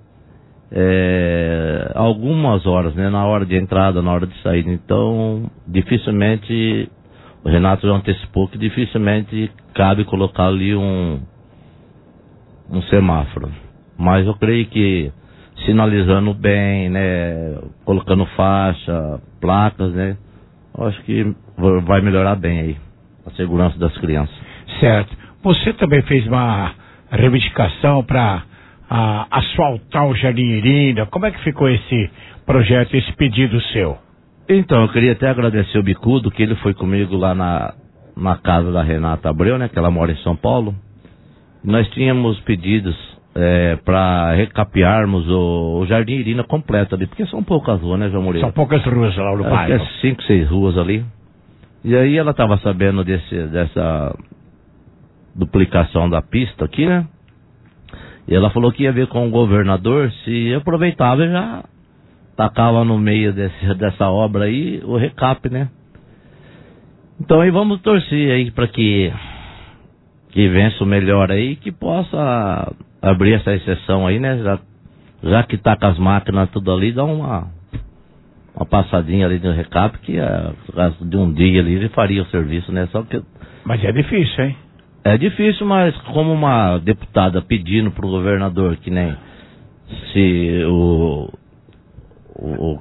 Algumas horas, né? Na hora de entrada, na hora de saída. Então, dificilmente, o Renato já antecipou que dificilmente cabe colocar ali um semáforo. Mas eu creio que sinalizando bem, né? Colocando faixa, placas, né? Eu acho que vai melhorar bem aí a segurança das crianças. Certo. Você também fez uma reivindicação para asfaltar o Jardim Irina. Como é que ficou esse projeto, esse pedido seu? Então, eu queria até agradecer o Bicudo, que ele foi comigo lá na casa da Renata Abreu, né? Que ela mora em São Paulo. Nós tínhamos pedidos para recapearmos o Jardim Irina completo ali, porque são poucas ruas, né, João Moreira? São poucas ruas lá no bairro. 5, 6 ruas ali. E aí ela estava sabendo dessa duplicação da pista aqui, né? E ela falou que ia ver com o governador se aproveitava e já tacava no meio dessa obra aí o recap, né? Então aí vamos torcer aí para que vença o melhor aí, que possa abrir essa exceção aí, né? Já que tá com as máquinas tudo ali, dá uma passadinha ali no recap, que de um dia ali ele faria o serviço, né? Só que... Mas é difícil, hein? É difícil, mas como uma deputada pedindo pro governador, que nem se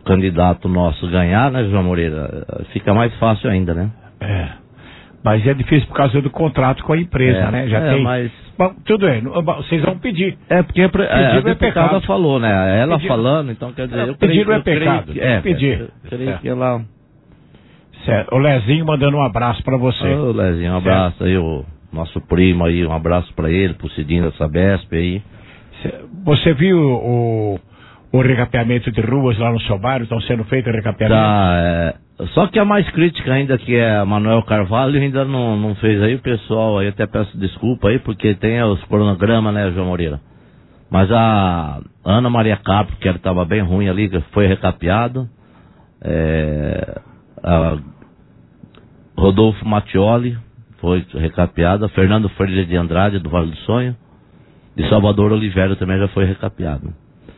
candidato nosso ganhar, né, João Moreira, fica mais fácil ainda, né? Mas é difícil por causa do contrato com a empresa, né? Já tem. Mas... Bom, tudo bem, vocês vão pedir. Porque a deputada falou, né? Ela pedir... falando, então quer dizer... Pedir não é pecado, pedir. Eu creio que ela... Certo. O Lezinho mandando um abraço pra você. Ô, Lezinho, um abraço aí, o nosso primo aí, um abraço pra ele, pro Cidinho da Sabesp aí. Você viu o recapeamento de ruas lá no seu bairro? Estão sendo feitos recapeamentos? Só que a mais crítica ainda, que é a Manuel Carvalho, ainda não fez aí. O pessoal aí, até peço desculpa aí, porque tem os cronogramas, né, João Moreira? Mas a Ana Maria Capro, que ela estava bem ruim ali, foi recapeado. A Rodolfo Mattioli foi recapeada. Fernando Freire de Andrade, do Vale do Sonho. E Salvador Oliveira também já foi recapeado.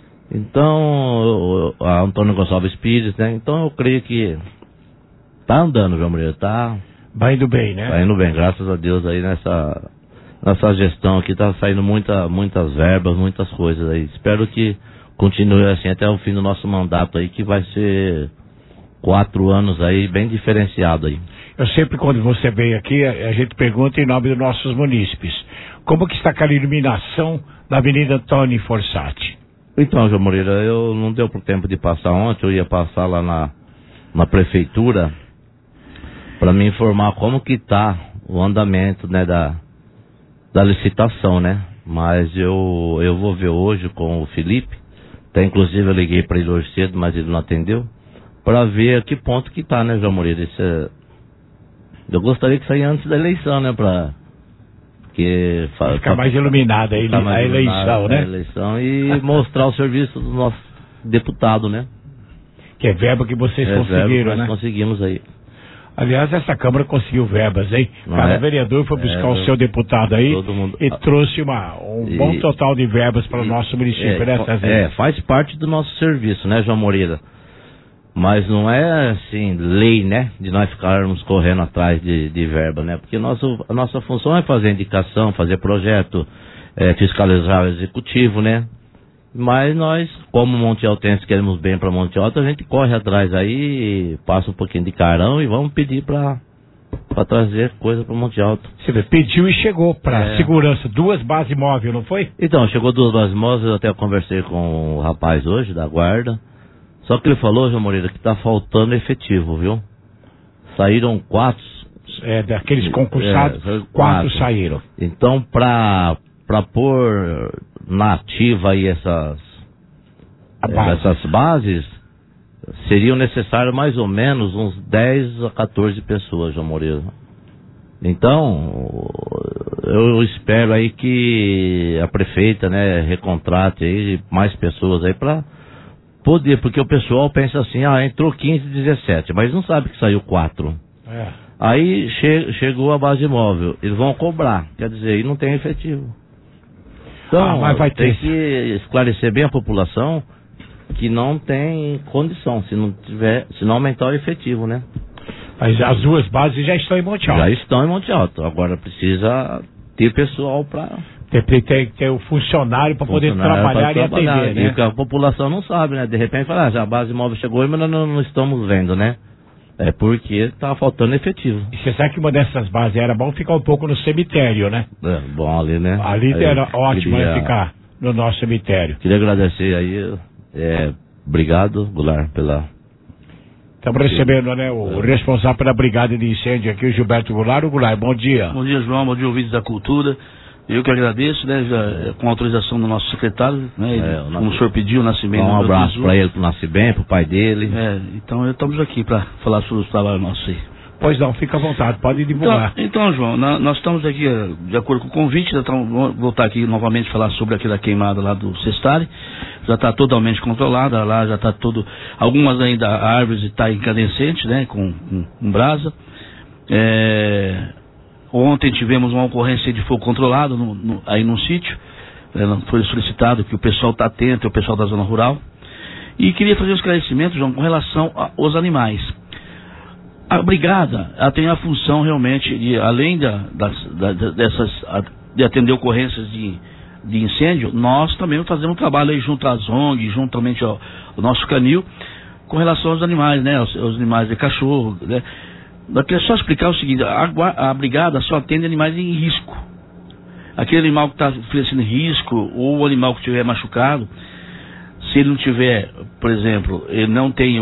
Então, a Antônio Gonçalves Pires, né? Então eu creio que tá andando, João Moreira, vai indo bem, né? Vai indo bem, graças a Deus aí nessa gestão aqui tá saindo muitas verbas, muitas coisas aí. Espero que continue assim até o fim do nosso mandato aí, que vai ser 4 anos aí bem diferenciado aí. Eu sempre, quando você vem aqui, a gente pergunta em nome dos nossos munícipes. Como que está aquela iluminação da Avenida Antônio Fossati? Então, João Moreira, eu não deu por tempo de passar ontem, eu ia passar lá na prefeitura para me informar como que tá o andamento, né, da licitação, né? Mas eu vou ver hoje com o Felipe, até inclusive eu liguei para ele hoje cedo, mas ele não atendeu, para ver a que ponto que tá, né, João Moreira? Eu gostaria que saísse antes da eleição, né, porque ficar mais iluminada a eleição, né? A eleição e mostrar o serviço do nosso deputado, né? Que é verba que vocês conseguiram, nós né? Conseguimos aí. Aliás, essa Câmara conseguiu verbas, hein? Cada vereador foi buscar o seu deputado aí e trouxe um bom total de verbas para o nosso município, né? Faz parte do nosso serviço, né, João Moreira? Mas não é assim, lei, né? De nós ficarmos correndo atrás de verba, né? Porque a nossa função é fazer indicação, fazer projeto, fiscalizar o executivo, né? Mas nós, como Monte Altense, queremos bem para Monte Alto, a gente corre atrás aí, passa um pouquinho de carão e vamos pedir para trazer coisa para Monte Alto. Você vê, pediu e chegou para segurança, 2 bases móveis, não foi? Então, chegou 2 bases móveis, eu até conversei com o rapaz hoje, da guarda. Só que ele falou, João Moreira, que tá faltando efetivo, viu? Saíram 4. Daqueles concursados, 4 saíram. Então, pra pôr na ativa aí essas bases, seriam necessários mais ou menos uns 10 a 14 pessoas, João Moreira. Então, eu espero aí que a prefeita, né, recontrate aí mais pessoas aí pra poder, porque o pessoal pensa assim, entrou 15, 17, mas não sabe que saiu 4. Aí chegou a base móvel, eles vão cobrar, quer dizer, aí não tem efetivo. Então, mas vai ter que esclarecer bem a população que não tem condição, se não aumentar o efetivo, né? Mas as 2 bases já estão em Monte Alto. Já estão em Monte Alto, agora precisa ter pessoal para... Tem que ter o funcionário para poder trabalhar e atender, né? Porque a população não sabe, né? De repente fala, já a base móvel chegou, mas não estamos vendo, né? É porque tá faltando efetivo. E você sabe que uma dessas bases era bom ficar um pouco no cemitério, né? Bom ali, né? Ali era ótimo ficar no nosso cemitério. Queria agradecer aí, obrigado, Goulart, pela... Estamos recebendo, né, o responsável pela brigada de incêndio aqui, o Gilberto Goulart. Goulart, bom dia. Bom dia, João, bom dia, ouvintes da cultura. Eu que agradeço, né, com autorização do nosso secretário, né, como o senhor pediu, o Nascimento. Um abraço para ele, pro Nascimento, pro pai dele. Então estamos aqui para falar sobre o trabalho nosso aí. Pois não, fica à vontade, pode divulgar. Então, João, nós estamos aqui, de acordo com o convite, vamos voltar aqui novamente a falar sobre aquela queimada lá do Sestari. Já está totalmente controlada, lá já está tudo, algumas ainda árvores está incandescente, né, com brasa. Ontem tivemos uma ocorrência de fogo controlado aí no sítio. Foi solicitado que o pessoal está atento, o pessoal da zona rural. E queria fazer um esclarecimento, João, com relação aos animais. A brigada, ela tem a função realmente de, além de atender ocorrências de incêndio, nós também fazemos um trabalho aí junto às ONG, juntamente ao nosso canil, com relação aos animais, né? Os animais de cachorro, né? É só explicar o seguinte, a brigada só atende animais em risco. Aquele animal que está oferecendo risco, ou o animal que estiver machucado, se ele não tiver, por exemplo, ele não tem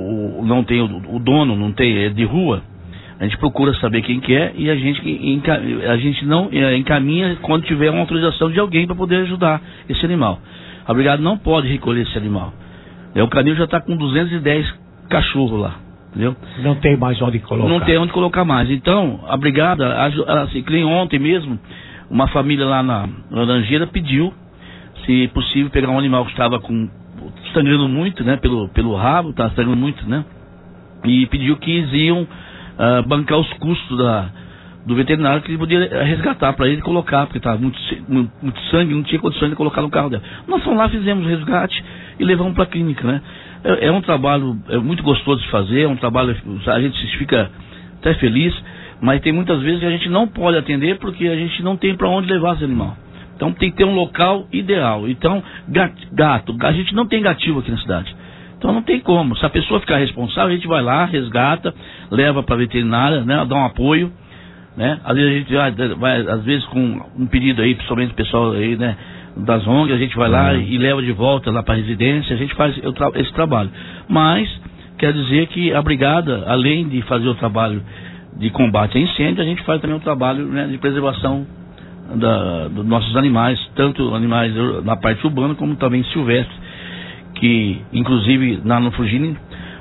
o dono, não tem, é de rua, a gente procura saber quem que é e a gente não encaminha quando tiver uma autorização de alguém para poder ajudar esse animal. A brigada não pode recolher esse animal. O canil já está com 210 cachorros lá, entendeu? Não tem mais onde colocar. Não tem onde colocar mais. Então, a brigada, assim, que nem ontem mesmo, uma família lá na Laranjeira pediu, se possível, pegar um animal que estava sangrando muito, né, pelo rabo, estava sangrando muito, né, e pediu que eles iam bancar os custos do veterinário, que ele podia resgatar para ele colocar, porque estava muito sangue, não tinha condições de colocar no carro dela. Nós fomos lá, fizemos o resgate e levamos para a clínica, né. É um trabalho muito gostoso de fazer, é um trabalho, a gente fica até feliz, mas tem muitas vezes que a gente não pode atender porque a gente não tem para onde levar esse animal. Então tem que ter um local ideal. Então, gato, a gente não tem gatil aqui na cidade. Então não tem como. Se a pessoa ficar responsável, a gente vai lá, resgata, leva para a veterinária, né, dá um apoio, né? Às vezes a gente vai às vezes com um pedido aí, principalmente o pessoal aí, né, das ONGs, a gente vai lá e leva de volta lá para a residência, a gente faz esse trabalho. Mas quer dizer que a brigada, além de fazer o trabalho de combate a incêndio, a gente faz também um trabalho, né, de preservação dos nossos animais, tanto animais na parte urbana como também silvestres, que inclusive no Fugini,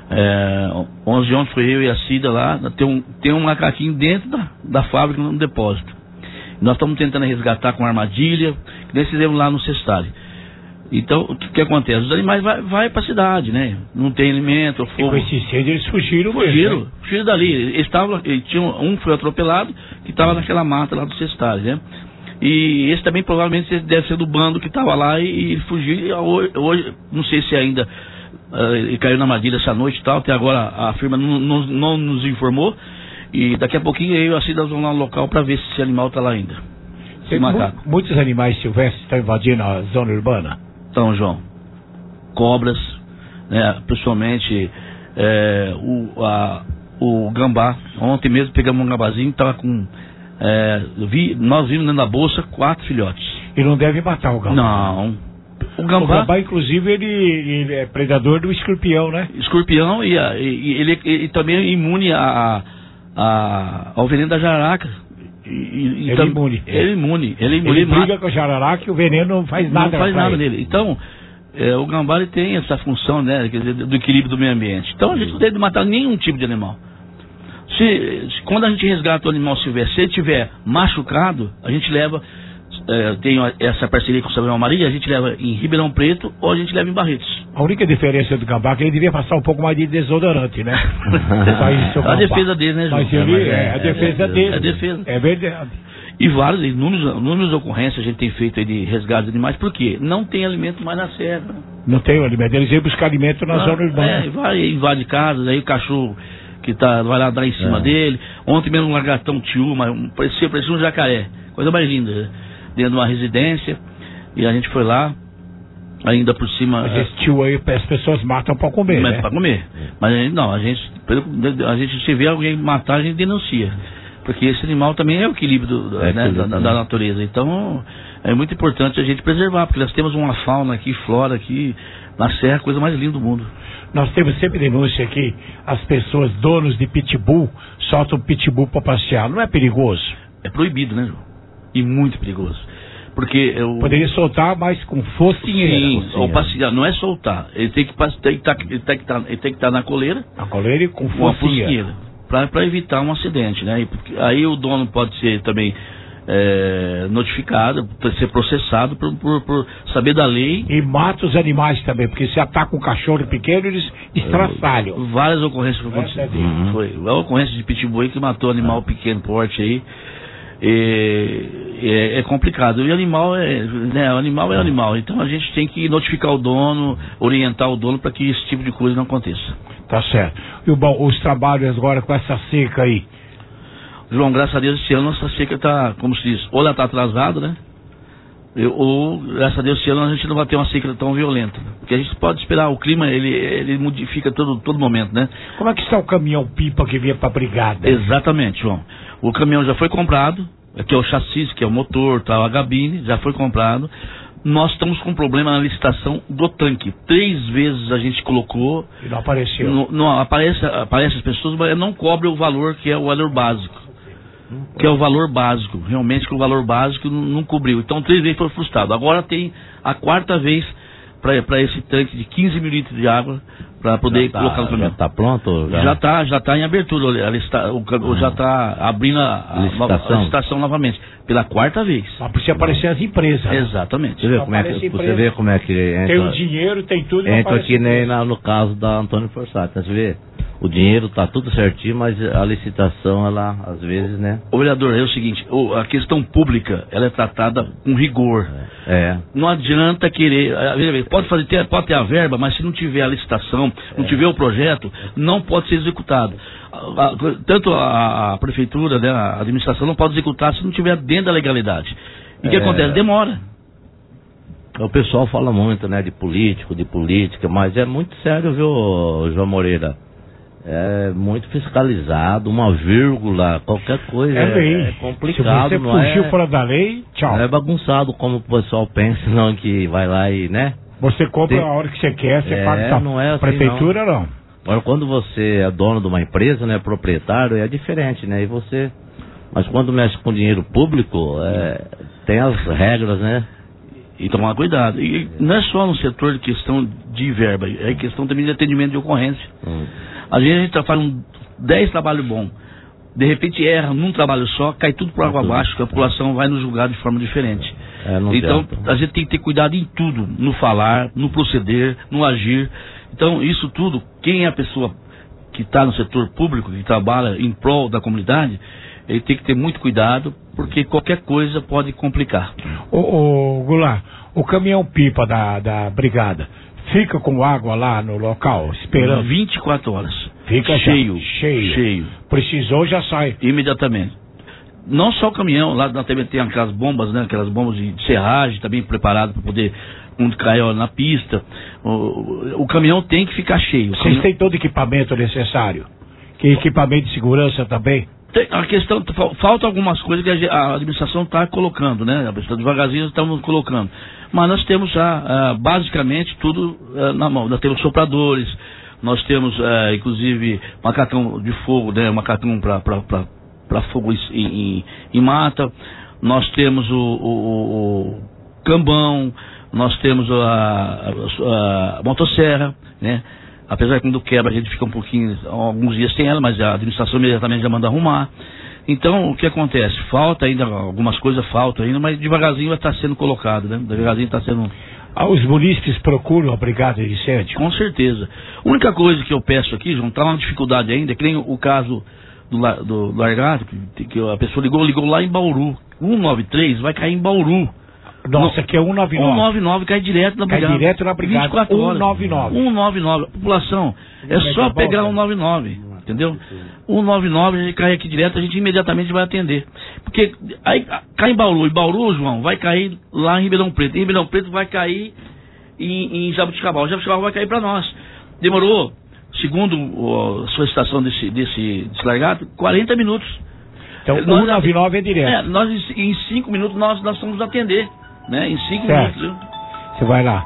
ontem foi eu e a Cida lá, tem um macaquinho dentro da fábrica no depósito. Nós estamos tentando resgatar com armadilha, que nós fizemos lá no Cestari. Então, o que acontece? Os animais vai para a cidade, né? Não tem alimento, fogo. E com esse incêndio eles fugiram dali. Um foi atropelado, que estava naquela mata lá do Cestari, né? E esse também provavelmente deve ser do bando que estava lá e fugiu. Hoje, não sei se ainda ele caiu na armadilha essa noite e tal, até agora a firma não nos informou. E daqui a pouquinho eu e a Cida vamos lá no local para ver se esse animal está lá ainda. Muitos animais silvestres estão invadindo a zona urbana? Então, João, cobras, né, principalmente o gambá. Ontem mesmo pegamos um gambazinho, estava com... nós vimos dentro da bolsa 4 filhotes. E não deve matar o gambá? Não. O gambá, inclusive, ele é predador do escorpião, né? Escorpião e ele também é imune ao veneno da jararaca. Ele é imune. Ele briga com a jararaca e o veneno não faz nada. Não faz nada nele. Então, o gambá tem essa função, né, quer dizer, do equilíbrio do meio ambiente. Então a gente não deve matar nenhum tipo de animal. Quando a gente resgata o animal silvestre, se ele estiver machucado, a gente leva, tem essa parceria com o Samuel Maria, a gente leva em Ribeirão Preto ou a gente leva em Barretos. A única diferença do gambá é que ele devia passar um pouco mais de desodorante, né? A defesa dele, né, João? Mas ele a defesa dele. A defesa. É verdade. E inúmeras ocorrências a gente tem feito aí de resgate de animais, por quê? Não tem alimento mais na serra. Não tem o alimento, eles iam buscar alimento na zona urbana. Invade casas, aí o cachorro que vai lá dar em cima dele. Ontem mesmo um lagartão tiu, mas parecia um jacaré, coisa mais linda, né? Dentro de uma residência, e a gente foi lá, ainda por cima... Mas esse tio aí as pessoas matam para comer, né? Para comer. Mas a gente se vê alguém matar, a gente denuncia. Porque esse animal também é o equilíbrio da natureza. Então, é muito importante a gente preservar, porque nós temos uma fauna aqui, flora aqui, na serra, a coisa mais linda do mundo. Nós temos sempre denúncia aqui, as pessoas, donos de pitbull, soltam pitbull para passear. Não é perigoso? É proibido, né, João? E muito perigoso. Porque poderia soltar, mas com focinheira. Sim, ou passear, não é soltar. Ele tem que estar na coleira. Na coleira e com focinheira. Para evitar um acidente, né? Aí o dono pode ser também notificado, ser processado por saber da lei. E mata os animais também, porque se ataca um cachorro pequeno, eles estraçalham. Várias ocorrências que aconteceram. Foi a ocorrência de pitbull que matou animal pequeno porte aí. É complicado. E o animal é animal. Então a gente tem que notificar o dono, orientar o dono para que esse tipo de coisa não aconteça. Tá certo. E os trabalhos agora com essa seca aí? João, graças a Deus esse ano nossa seca está, como se diz, ou ela está atrasada, né? Graças a Deus, esse ano a gente não vai ter uma seca tão violenta. Porque a gente pode esperar, o clima, ele modifica todo momento, né? Como é que está o caminhão-pipa que vinha para a brigada? Exatamente, João. O caminhão já foi comprado, aqui é o chassi, que é o motor, tá, a gabine, já foi comprado. Nós estamos com um problema na licitação do tanque. 3 vezes a gente colocou... E não apareceu. Não aparece as pessoas, mas não cobre o valor que é o valor básico. Que é o valor básico, realmente que o valor básico não cobriu. Então 3 vezes foi frustrado. Agora tem a 4ª vez para esse tanque de 15 mil litros de água para poder colocar no caminhão. Já está pronto? Já está em abertura. Já está abrindo a licitação novamente. Pela 4ª vez. Mas precisa aparecer as empresas. Exatamente. Você vê como é que entra, tem o dinheiro, tem tudo. Entra aqui nem no caso da Antônio Forsato. Você vê? O dinheiro está tudo certinho, mas a licitação, ela, às vezes, né? O vereador, é o seguinte, a questão pública, ela é tratada com rigor. Não adianta querer, pode ter a verba, mas se não tiver a licitação, não tiver o projeto, não pode ser executado. Tanto a prefeitura, né, a administração não pode executar se não tiver dentro da legalidade. E o que acontece? Demora. O pessoal fala muito, né, de política, mas é muito sério, viu, João Moreira? É muito fiscalizado, uma vírgula, qualquer coisa é complicado. Se você fugiu fora da lei, tchau. Não é bagunçado como o pessoal pensa, não, que vai lá e, né? Você compra a hora que você quer, você paga. Não é assim, prefeitura não. Agora, quando você é dono de uma empresa, né, proprietário, é diferente, né? Mas quando mexe com dinheiro público, tem as regras, né? E tomar cuidado. E não é só no setor de questão de verba, é questão também de atendimento de ocorrência. Às vezes a gente faz 10 trabalhos bons, de repente erra num trabalho só, cai tudo por água abaixo, que a população vai nos julgar de forma diferente. Então a gente tem que ter cuidado em tudo, no falar, no proceder, no agir. Então isso tudo, quem é a pessoa que está no setor público, que trabalha em prol da comunidade, ele tem que ter muito cuidado, porque qualquer coisa pode complicar. Ô Goulart, o caminhão-pipa da brigada fica com água lá no local, esperando? 24 horas. Fica cheio. Precisou, já sai. Imediatamente. Não só o caminhão, lá também tem aquelas bombas, né? Aquelas bombas de serragem, também preparado para poder, quando cair na pista. O caminhão tem que ficar cheio. Vocês têm todo o equipamento necessário? Que equipamento de segurança também? A questão, falta algumas coisas que a administração está colocando, né? Devagarzinho estamos colocando. Mas nós temos já, basicamente, tudo na mão. Nós temos sopradores, nós temos, inclusive, macacão de fogo, né? Macacão para fogo em mata. Nós temos o cambão, nós temos a motosserra, né? Apesar que quando quebra a gente fica alguns dias sem ela, mas a administração imediatamente já manda arrumar. Então, o que acontece? Falta ainda, algumas coisas faltam ainda, mas devagarzinho vai estar sendo colocado, né? Devagarzinho está sendo... Os munícipes procuram a brigada de incêndio? Com certeza. A única coisa que eu peço aqui, João, está uma dificuldade ainda, que nem o caso do largado, que a pessoa ligou lá em Bauru. 193 vai cair em Bauru. Nossa, que é 199. 199 cai direto na brigada. Cai direto na brigada. 24 horas. 199. 199. População, é só pegar 199. Entendeu? 199, a gente cai aqui direto, a gente imediatamente vai atender. Porque aí cai em Bauru. E Bauru, João, vai cair lá em Ribeirão Preto. Em Ribeirão Preto vai cair em Jabuticabal. Jabuticabal vai cair para nós. Demorou, segundo a solicitação desse largado, 40 minutos. Então, 199 é direto. Nós em 5 minutos nós vamos atender. Né? Em 5 minutos. Você vai lá.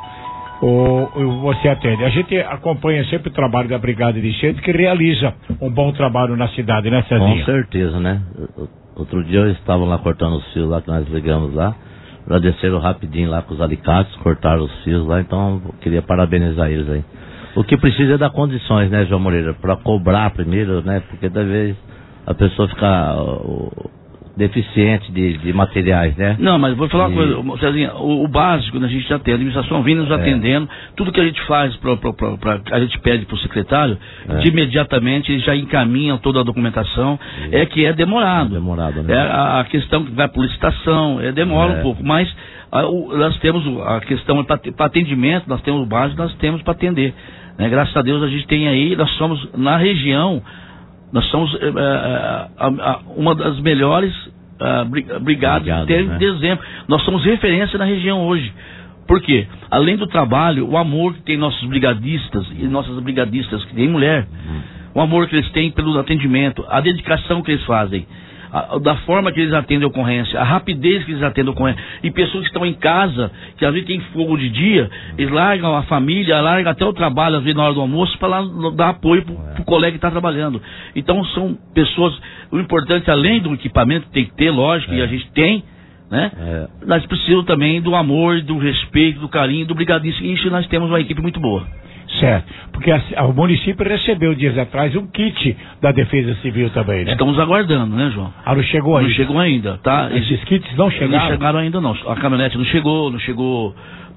Você atende. A gente acompanha sempre o trabalho da Brigada de Incêndio, que realiza um bom trabalho na cidade, né, Cezinha? Com certeza, né? Outro dia eles estavam lá cortando os fios lá, que nós ligamos lá. Já desceram rapidinho lá com os alicates, cortaram os fios lá, então eu queria parabenizar eles aí. O que precisa é dar condições, né, João Moreira? Para cobrar primeiro, né? Porque da vez a pessoa fica deficiente de materiais, né? Não, mas vou falar uma coisa, Cezinha, o básico, né, a gente já tem, a administração vem nos atendendo, tudo que a gente faz, a gente pede para o secretário, de imediatamente eles já encaminham toda a documentação, que é demorado. Né? A questão que vai por licitação, demora um pouco, mas nós temos a questão para atendimento, nós temos o básico, nós temos para atender. Né? Graças a Deus a gente tem aí, nós somos, na região, nós somos uma das melhores brigadas que tem de exemplo. Nós somos referência na região hoje. Por quê? Além do trabalho, o amor que tem nossos brigadistas e nossas brigadistas, que tem mulher, o amor que eles têm pelo atendimento, a dedicação que eles fazem, da forma que eles atendem a ocorrência, a rapidez que eles atendem a ocorrência, e pessoas que estão em casa, que às vezes tem fogo de dia, eles largam a família, largam até o trabalho, às vezes na hora do almoço, para lá dar apoio para o colega que está trabalhando. Então são pessoas, o importante, além do equipamento que tem que ter, lógico, e a gente tem, né? Nós precisamos também do amor, do respeito, do carinho, do brigadismo, e isso nós temos uma equipe muito boa. Certo, porque o município recebeu dias atrás um kit da Defesa Civil também, né? Estamos aguardando, né, João? Não chegou ainda? Não chegou ainda, tá? Esses kits não chegaram? Não chegaram ainda não, a caminhonete não chegou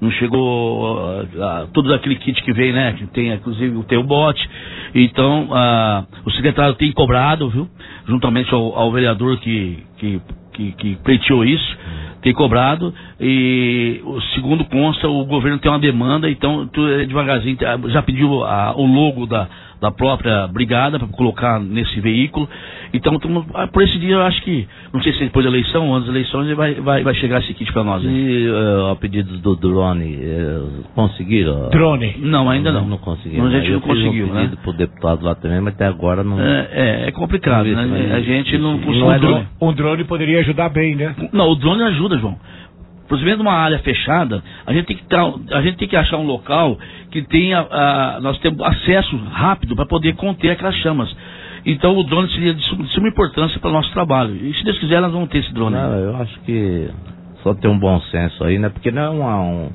todo aquele kit que vem, né? Que tem, inclusive, tem o bote. Então, o secretário tem cobrado, viu? Juntamente ao vereador que pleiteou isso, tem cobrado, e segundo consta, o governo tem uma demanda, então devagarzinho já pediu o logo da própria brigada para colocar nesse veículo. Então por esse dia eu acho que, não sei se depois da eleição ou antes das eleições, vai chegar esse kit para nós. E a pedido do drone, conseguiram? Drone? Não, ainda não. Não conseguiram. A gente não conseguiu, né? Pedido pro deputado lá também, mas até agora não. É complicado, né? A gente não conseguiu. Um drone poderia ajudar bem, né? Não, o drone ajuda, João. Por exemplo, numa área fechada, a gente tem que achar um local que tenha, nós temos acesso rápido para poder conter aquelas chamas. Então o drone seria de suma importância para o nosso trabalho. E se Deus quiser, nós vamos ter esse drone. Não, eu acho que só tem um bom senso aí, né? Porque não é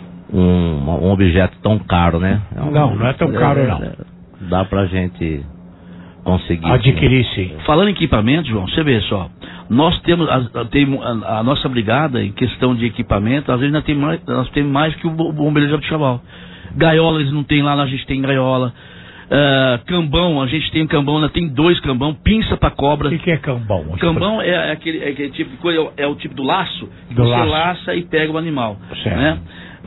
um objeto tão caro, né? Não é tão caro, não. Dá pra gente conseguir adquirir, sim. Falando em equipamento, João, você vê só, nós temos a nossa brigada em questão de equipamento, às vezes nós temos mais que o bombeiro de Jabuticabal. Gaiola eles não tem lá, a gente tem gaiola. Cambão, a gente tem um cambão, né? Tem 2 cambão, pinça para cobra. O que é cambão? Cambão é aquele tipo de coisa, é o tipo do laço, que você laça e pega o animal, né?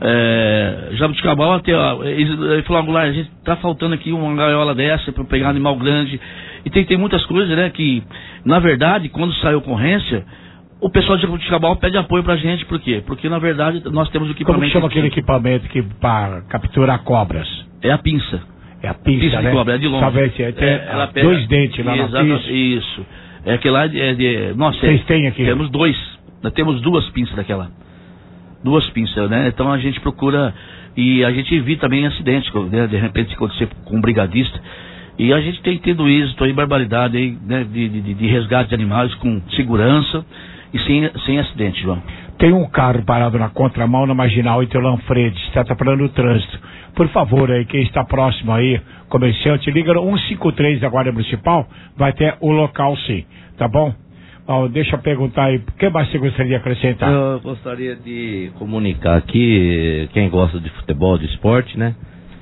Jabuticabal até, ele falou, Goulart, a gente tá faltando aqui uma gaiola dessa para pegar animal grande, e tem muitas coisas, né, que na verdade quando sai a ocorrência, o pessoal de Jabuticabal pede apoio pra gente. Por quê? Porque na verdade nós temos o equipamento. Como que chama aquele equipamento que para capturar cobras? É a pinça. É a pinça, né? De cobra, é de longe. Ela pega 2 dentes lá na pinça. Isso. É aquele lá nossa, vocês têm aqui? Temos 2. Nós temos 2 pinças daquela. 2 pinças, né? Então a gente procura, e a gente evita também acidentes, né? De repente se acontecer com um brigadista. E a gente tem tido êxito aí, barbaridade aí, né? De resgate de animais com segurança e sem acidente, João. Tem um carro parado na contramão na Marginal entre o Lanfredi, está atrapalhando o trânsito. Por favor, aí, quem está próximo aí, comerciante, liga no 153 da Guarda Municipal, vai ter o local sim, tá bom? Deixa eu perguntar aí, o que mais você gostaria de acrescentar? Eu gostaria de comunicar aqui, quem gosta de futebol, de esporte, né?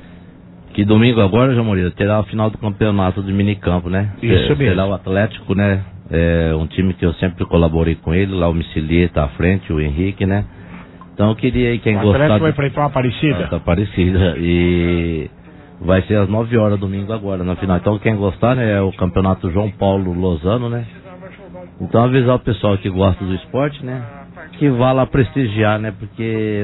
Que domingo agora, João Moreira, terá o final do campeonato de minicampo, né? Isso mesmo. Terá o Atlético, né? É um time que eu sempre colaborei com ele, lá o Micelier tá à frente, o Henrique, né? Então eu queria aí, quem gostar... O Atlético vai enfrentar uma Aparecida? Aparecida, e vai ser às 9 horas domingo agora, na final. Então quem gostar, né, é o campeonato João Paulo Lozano, né? Então avisar o pessoal que gosta do esporte, né, que vá lá prestigiar, né, porque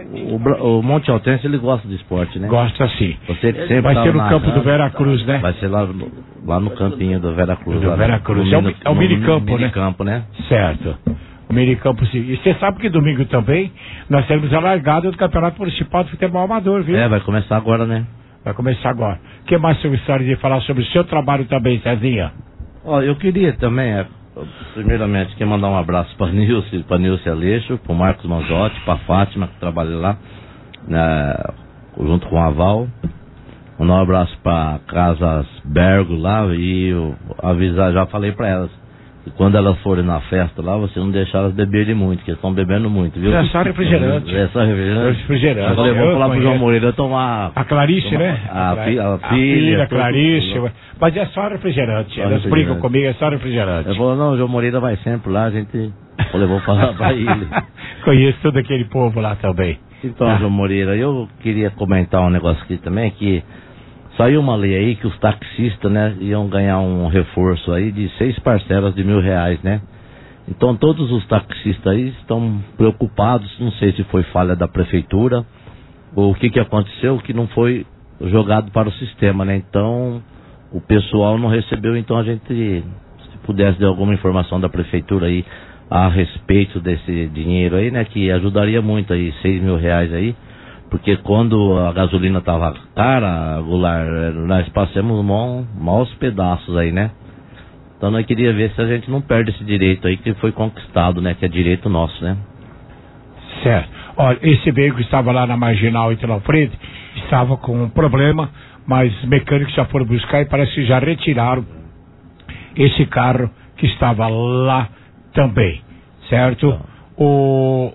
o Monte Altense, ele gosta do esporte, né? Gosta sim. Você que sempre vai ser no campo narrando, do Veracruz, né? Vai ser lá no campinho do Veracruz. Do Veracruz, é o minicampo, né? Minicampo, né? Certo. O minicampo sim. E você sabe que domingo também nós temos a largada do Campeonato Municipal de Futebol Amador, viu? Vai começar agora, né? Vai começar agora. O que mais você gostaria de falar sobre o seu trabalho também, Cezinha? Eu queria também, primeiramente, quero mandar um abraço para Nilce Aleixo, para o Marcos Manzotti, para a Fátima, que trabalha lá, junto com a Val. Mandar um abraço para Casas Bergo lá, e avisar, já falei para elas, que quando elas forem na festa lá, você não deixar elas beberem muito, porque eles estão bebendo muito, viu? É só refrigerante. É só refrigerante. Eu vou falar pro João Moreira tomar... A Clarice, né? A filha, Clarice. Mas é só refrigerante. Elas brigam comigo, é só refrigerante. Eu falo, não, o João Moreira vai sempre lá, a gente... Eu vou falar pra ele. Conheço todo aquele povo lá também. Então, João Moreira, eu queria comentar um negócio aqui também, que... Saiu uma lei aí que os taxistas, né, iam ganhar um reforço aí de 6 parcelas de R$1.000, né? Então todos os taxistas aí estão preocupados, não sei se foi falha da prefeitura, ou o que aconteceu, que não foi jogado para o sistema, né? Então o pessoal não recebeu, então a gente, se pudesse dar alguma informação da prefeitura aí a respeito desse dinheiro aí, né? Que ajudaria muito aí, 6 mil reais aí, porque quando a gasolina estava cara, Goulart, nós passamos maus pedaços aí, né? Então nós queria ver se a gente não perde esse direito aí que foi conquistado, né? Que é direito nosso, né? Certo. Olha, esse veículo estava lá na Marginal entre Alfredo, estava com um problema, mas os mecânicos já foram buscar e parece que já retiraram esse carro que estava lá também, certo? O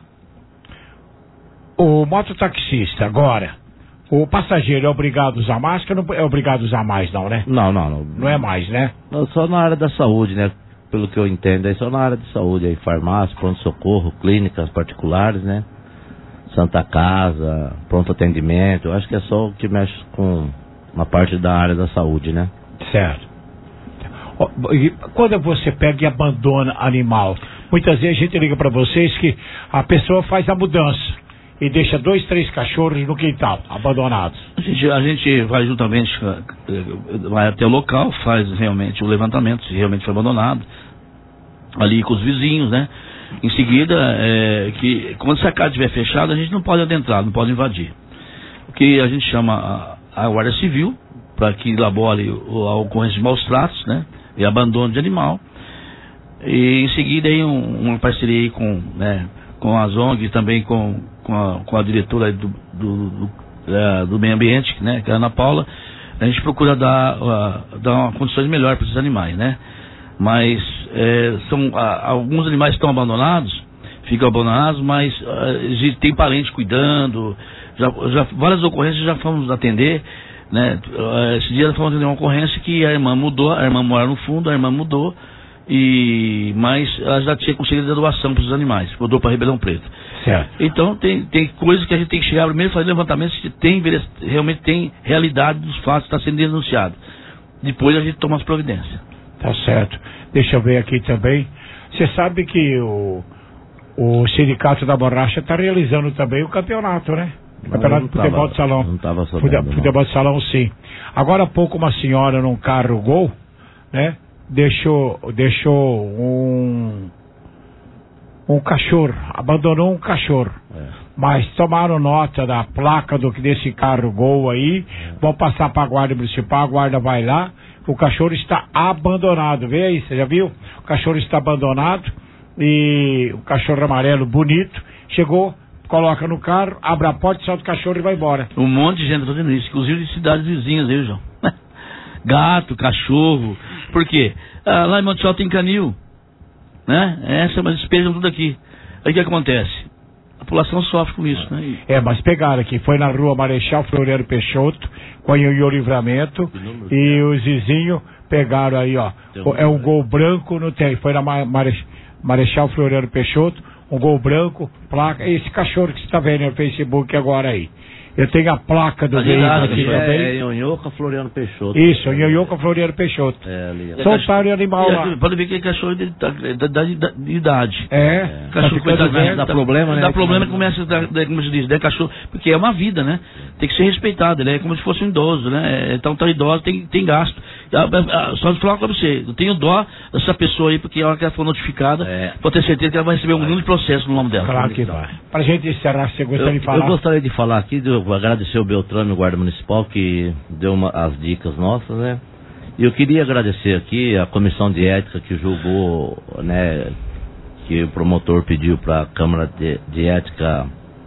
mototaxista agora, o passageiro é obrigado a usar máscara, não é obrigado a usar mais não, né? Não. Não é mais, né? Só na área da saúde, né? Pelo que eu entendo, é só na área de saúde, aí farmácia, pronto-socorro, clínicas particulares, né? Santa Casa, pronto atendimento, eu acho que é só o que mexe com uma parte da área da saúde, né? Certo. E quando você pega e abandona animal, muitas vezes a gente liga para vocês que a pessoa faz a mudança e deixa 2, 3 cachorros no quintal, abandonados. A gente vai juntamente, vai até o local, faz realmente o levantamento, se realmente foi abandonado, ali com os vizinhos, né? Em seguida, que quando essa casa estiver fechada, a gente não pode adentrar, não pode invadir. O que a gente chama a Guarda Civil, para que elabore a ocorrência de maus tratos, né? E abandono de animal. E em seguida aí uma parceria aí com as ONG e também com a diretora do meio ambiente, né, que é a Ana Paula, a gente procura dar condições melhores para esses animais, né? Mas alguns animais estão ficam abandonados, mas tem parente cuidando, já várias ocorrências já fomos atender, né? Esse dia nós fomos atender uma ocorrência que a irmã mudou, a irmã mora no fundo, a irmã mudou, mas ela já tinha conseguido a doação para os animais, mudou para Ribeirão Preto. Certo. Então tem coisas que a gente tem que chegar primeiro, fazer levantamento se realmente tem realidade dos fatos que está sendo denunciado. Depois a gente toma as providências. Tá certo. Deixa eu ver aqui também. Você sabe que o Sindicato da Borracha está realizando também o campeonato, né? Campeonato de futebol de salão. Não estava sabendo. Futebol de salão, sim. Agora há pouco uma senhora num carro Gol, né? Deixou um cachorro, abandonou um cachorro. Mas tomaram nota da placa desse carro Gol aí, vão passar para a guarda municipal, a guarda vai lá, o cachorro está abandonado, vê aí, você já viu? O cachorro está abandonado e o cachorro amarelo bonito, chegou, coloca no carro, abre a porta, solta o cachorro e vai embora. Um monte de gente fazendo isso, inclusive de cidades vizinhas aí, João. Gato, cachorro, por quê? Lá em Monte Alto tem canil, né? Mas despejam tudo aqui. Aí o que acontece? A população sofre com isso, né? Mas pegaram aqui, foi na rua Marechal Floriano Peixoto, com o Livramento, e os vizinhos pegaram aí, ó. É um Gol branco, não tem, foi na Marechal Floriano Peixoto, um Gol branco, placa, esse cachorro que você está vendo no Facebook agora aí. Eu tenho a placa do veículo aqui também. É Nhonhoca Floriano Peixoto. Isso, Nhonhoca Floriano Peixoto. Ali. Soltaram o animal lá. Pode ver que é cachorro de idade. Cachorro coitado, dá problema, né? Dá problema, começa, como se diz, cachorro, porque é uma vida, né? Tem que ser respeitado, ele é como se fosse um idoso, né? Então tá idoso, tem gasto. Só de falar com você, eu tenho dó dessa pessoa aí, porque a hora que ela for notificada, pode ter certeza que ela vai receber um grande processo no nome dela. Claro que vai. Pra gente encerrar, você gostaria de falar? Eu gostaria de falar aqui, agradecer o Beltrame, o guarda municipal, que deu as dicas nossas, né? E eu queria agradecer aqui a comissão de ética que julgou, né, que o promotor pediu para a Câmara de Ética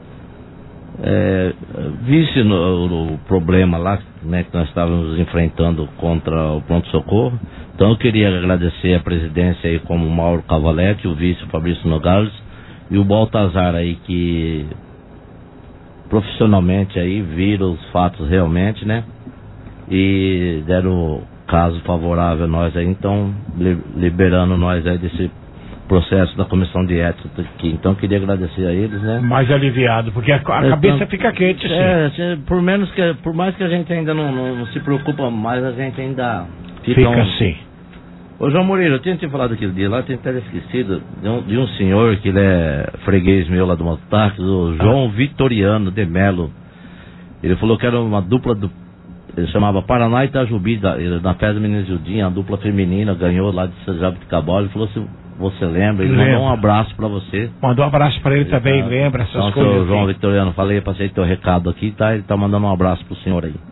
visse no problema lá, né, que nós estávamos enfrentando contra o pronto-socorro. Então eu queria agradecer a presidência aí, como o Mauro Cavalete, o vice Fabrício Nogales e o Baltazar aí, que profissionalmente aí viram os fatos realmente, né, e deram caso favorável a nós aí, então liberando nós aí desse processo da comissão de ética aqui. Então queria agradecer a eles, né? Mais aliviado, porque a cabeça fica quente, sim. Por mais que a gente ainda não se preocupa mais, a gente ainda fica assim. Ô João Moreira, eu tinha te falado aquele dia lá, eu tinha até esquecido de um senhor que ele é freguês meu lá do mototáxi, o João Vitoriano de Melo. Ele falou que era uma dupla ele chamava Paraná e Itajubi, na festa da menina Judinha, a dupla feminina, ganhou lá de Jabuticabal. Ele falou se você lembra, ele mandou um abraço pra você. Mandou um abraço pra ele também, lembra essas coisas. Então, João Vitoriano, passei teu recado aqui, tá? Ele tá mandando um abraço pro senhor aí.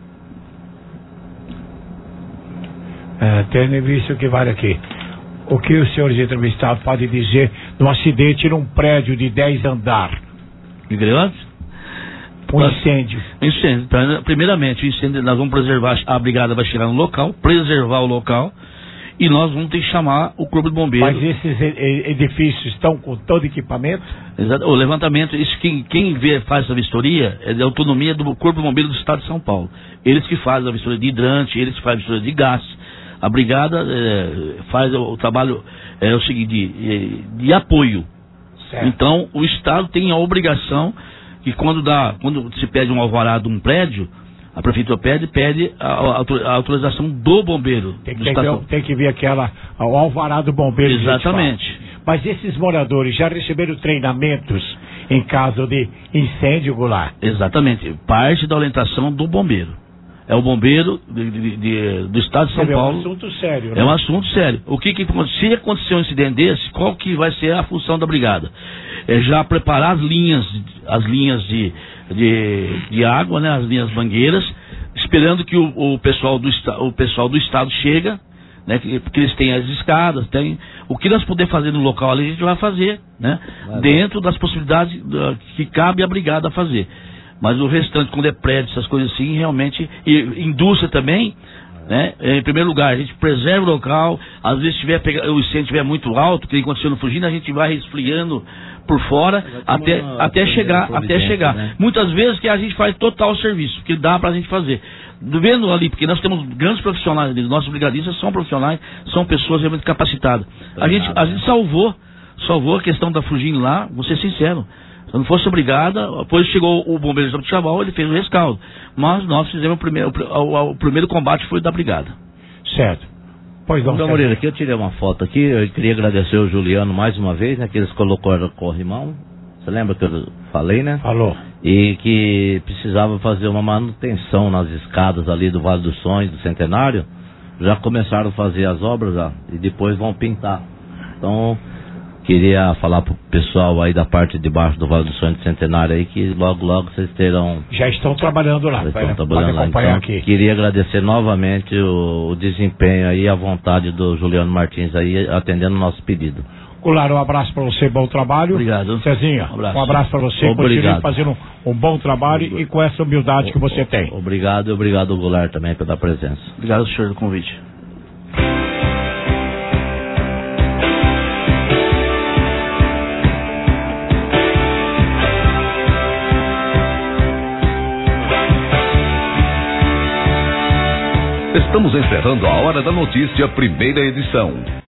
Tendo visto o que vale aqui. O que os senhores entrevistados podem dizer de um acidente num prédio de 10 andares? De grande? Um incêndio. Incêndio. Primeiramente, o incêndio, nós vamos preservar, a brigada vai chegar no local, preservar o local, e nós vamos ter que chamar o Corpo de Bombeiros. Mas esses edifícios estão com todo equipamento? Exato. O levantamento, isso quem faz essa vistoria é da autonomia do Corpo de Bombeiros do Estado de São Paulo. Eles que fazem a vistoria de hidrante, eles que fazem a vistoria de gás. A brigada faz o trabalho, o seguinte, de apoio. Certo. Então, o Estado tem a obrigação que quando se pede um alvará de um prédio, a prefeitura pede a autorização do bombeiro. Tem que vir o alvará do bombeiro. Exatamente. Mas esses moradores já receberam treinamentos em caso de incêndio, Goulart? Exatamente. Parte da orientação do bombeiro. É o bombeiro do Estado de São Paulo. É um assunto sério, né? É um assunto sério. Se acontecer um incidente desse, qual que vai ser a função da brigada? É já preparar as linhas de água, né? As linhas mangueiras, esperando que o pessoal do Estado chega, né? Porque eles têm as escadas, o que nós puder fazer no local ali, a gente vai fazer, né? Dentro das possibilidades que cabe à brigada fazer. Mas o restante, quando é prédio, essas coisas assim, realmente, e indústria também, né? Em primeiro lugar, a gente preserva o local, às vezes o incêndio estiver muito alto, que aconteceu no Fugina, a gente vai resfriando por fora até chegar. Né? Muitas vezes que a gente faz total serviço, que dá pra gente fazer. Vendo ali, porque nós temos grandes profissionais ali, nossos brigadistas são profissionais, são pessoas realmente capacitadas. A gente salvou a questão da Fugina lá, vou ser sincero. Se não fosse obrigada, depois chegou o bombeiro de Jabuticabal, ele fez o rescaldo. Mas nós fizemos o primeiro combate foi da brigada. Certo. Pois não, Moreira, aqui eu tirei uma foto aqui, eu queria agradecer o Juliano mais uma vez, né, que eles colocaram corrimão. Você lembra que eu falei, né? Falou. E que precisava fazer uma manutenção nas escadas ali do Vale dos Sonhos, do Centenário. Já começaram a fazer as obras já, e depois vão pintar. Então, queria falar pro pessoal aí da parte de baixo do Vale do Sonho do Centenário aí, que logo vocês terão... Já estão trabalhando lá. Então, aqui. Queria agradecer novamente o desempenho aí, a vontade do Juliano Martins aí, atendendo o nosso pedido. Goulart, um abraço para você, bom trabalho. Obrigado. Cezinha, um abraço para você, continue fazendo um bom trabalho e com essa humildade que você tem. Obrigado Goulart também pela presença. Obrigado, senhor, do convite. Estamos encerrando a Hora da Notícia, primeira edição.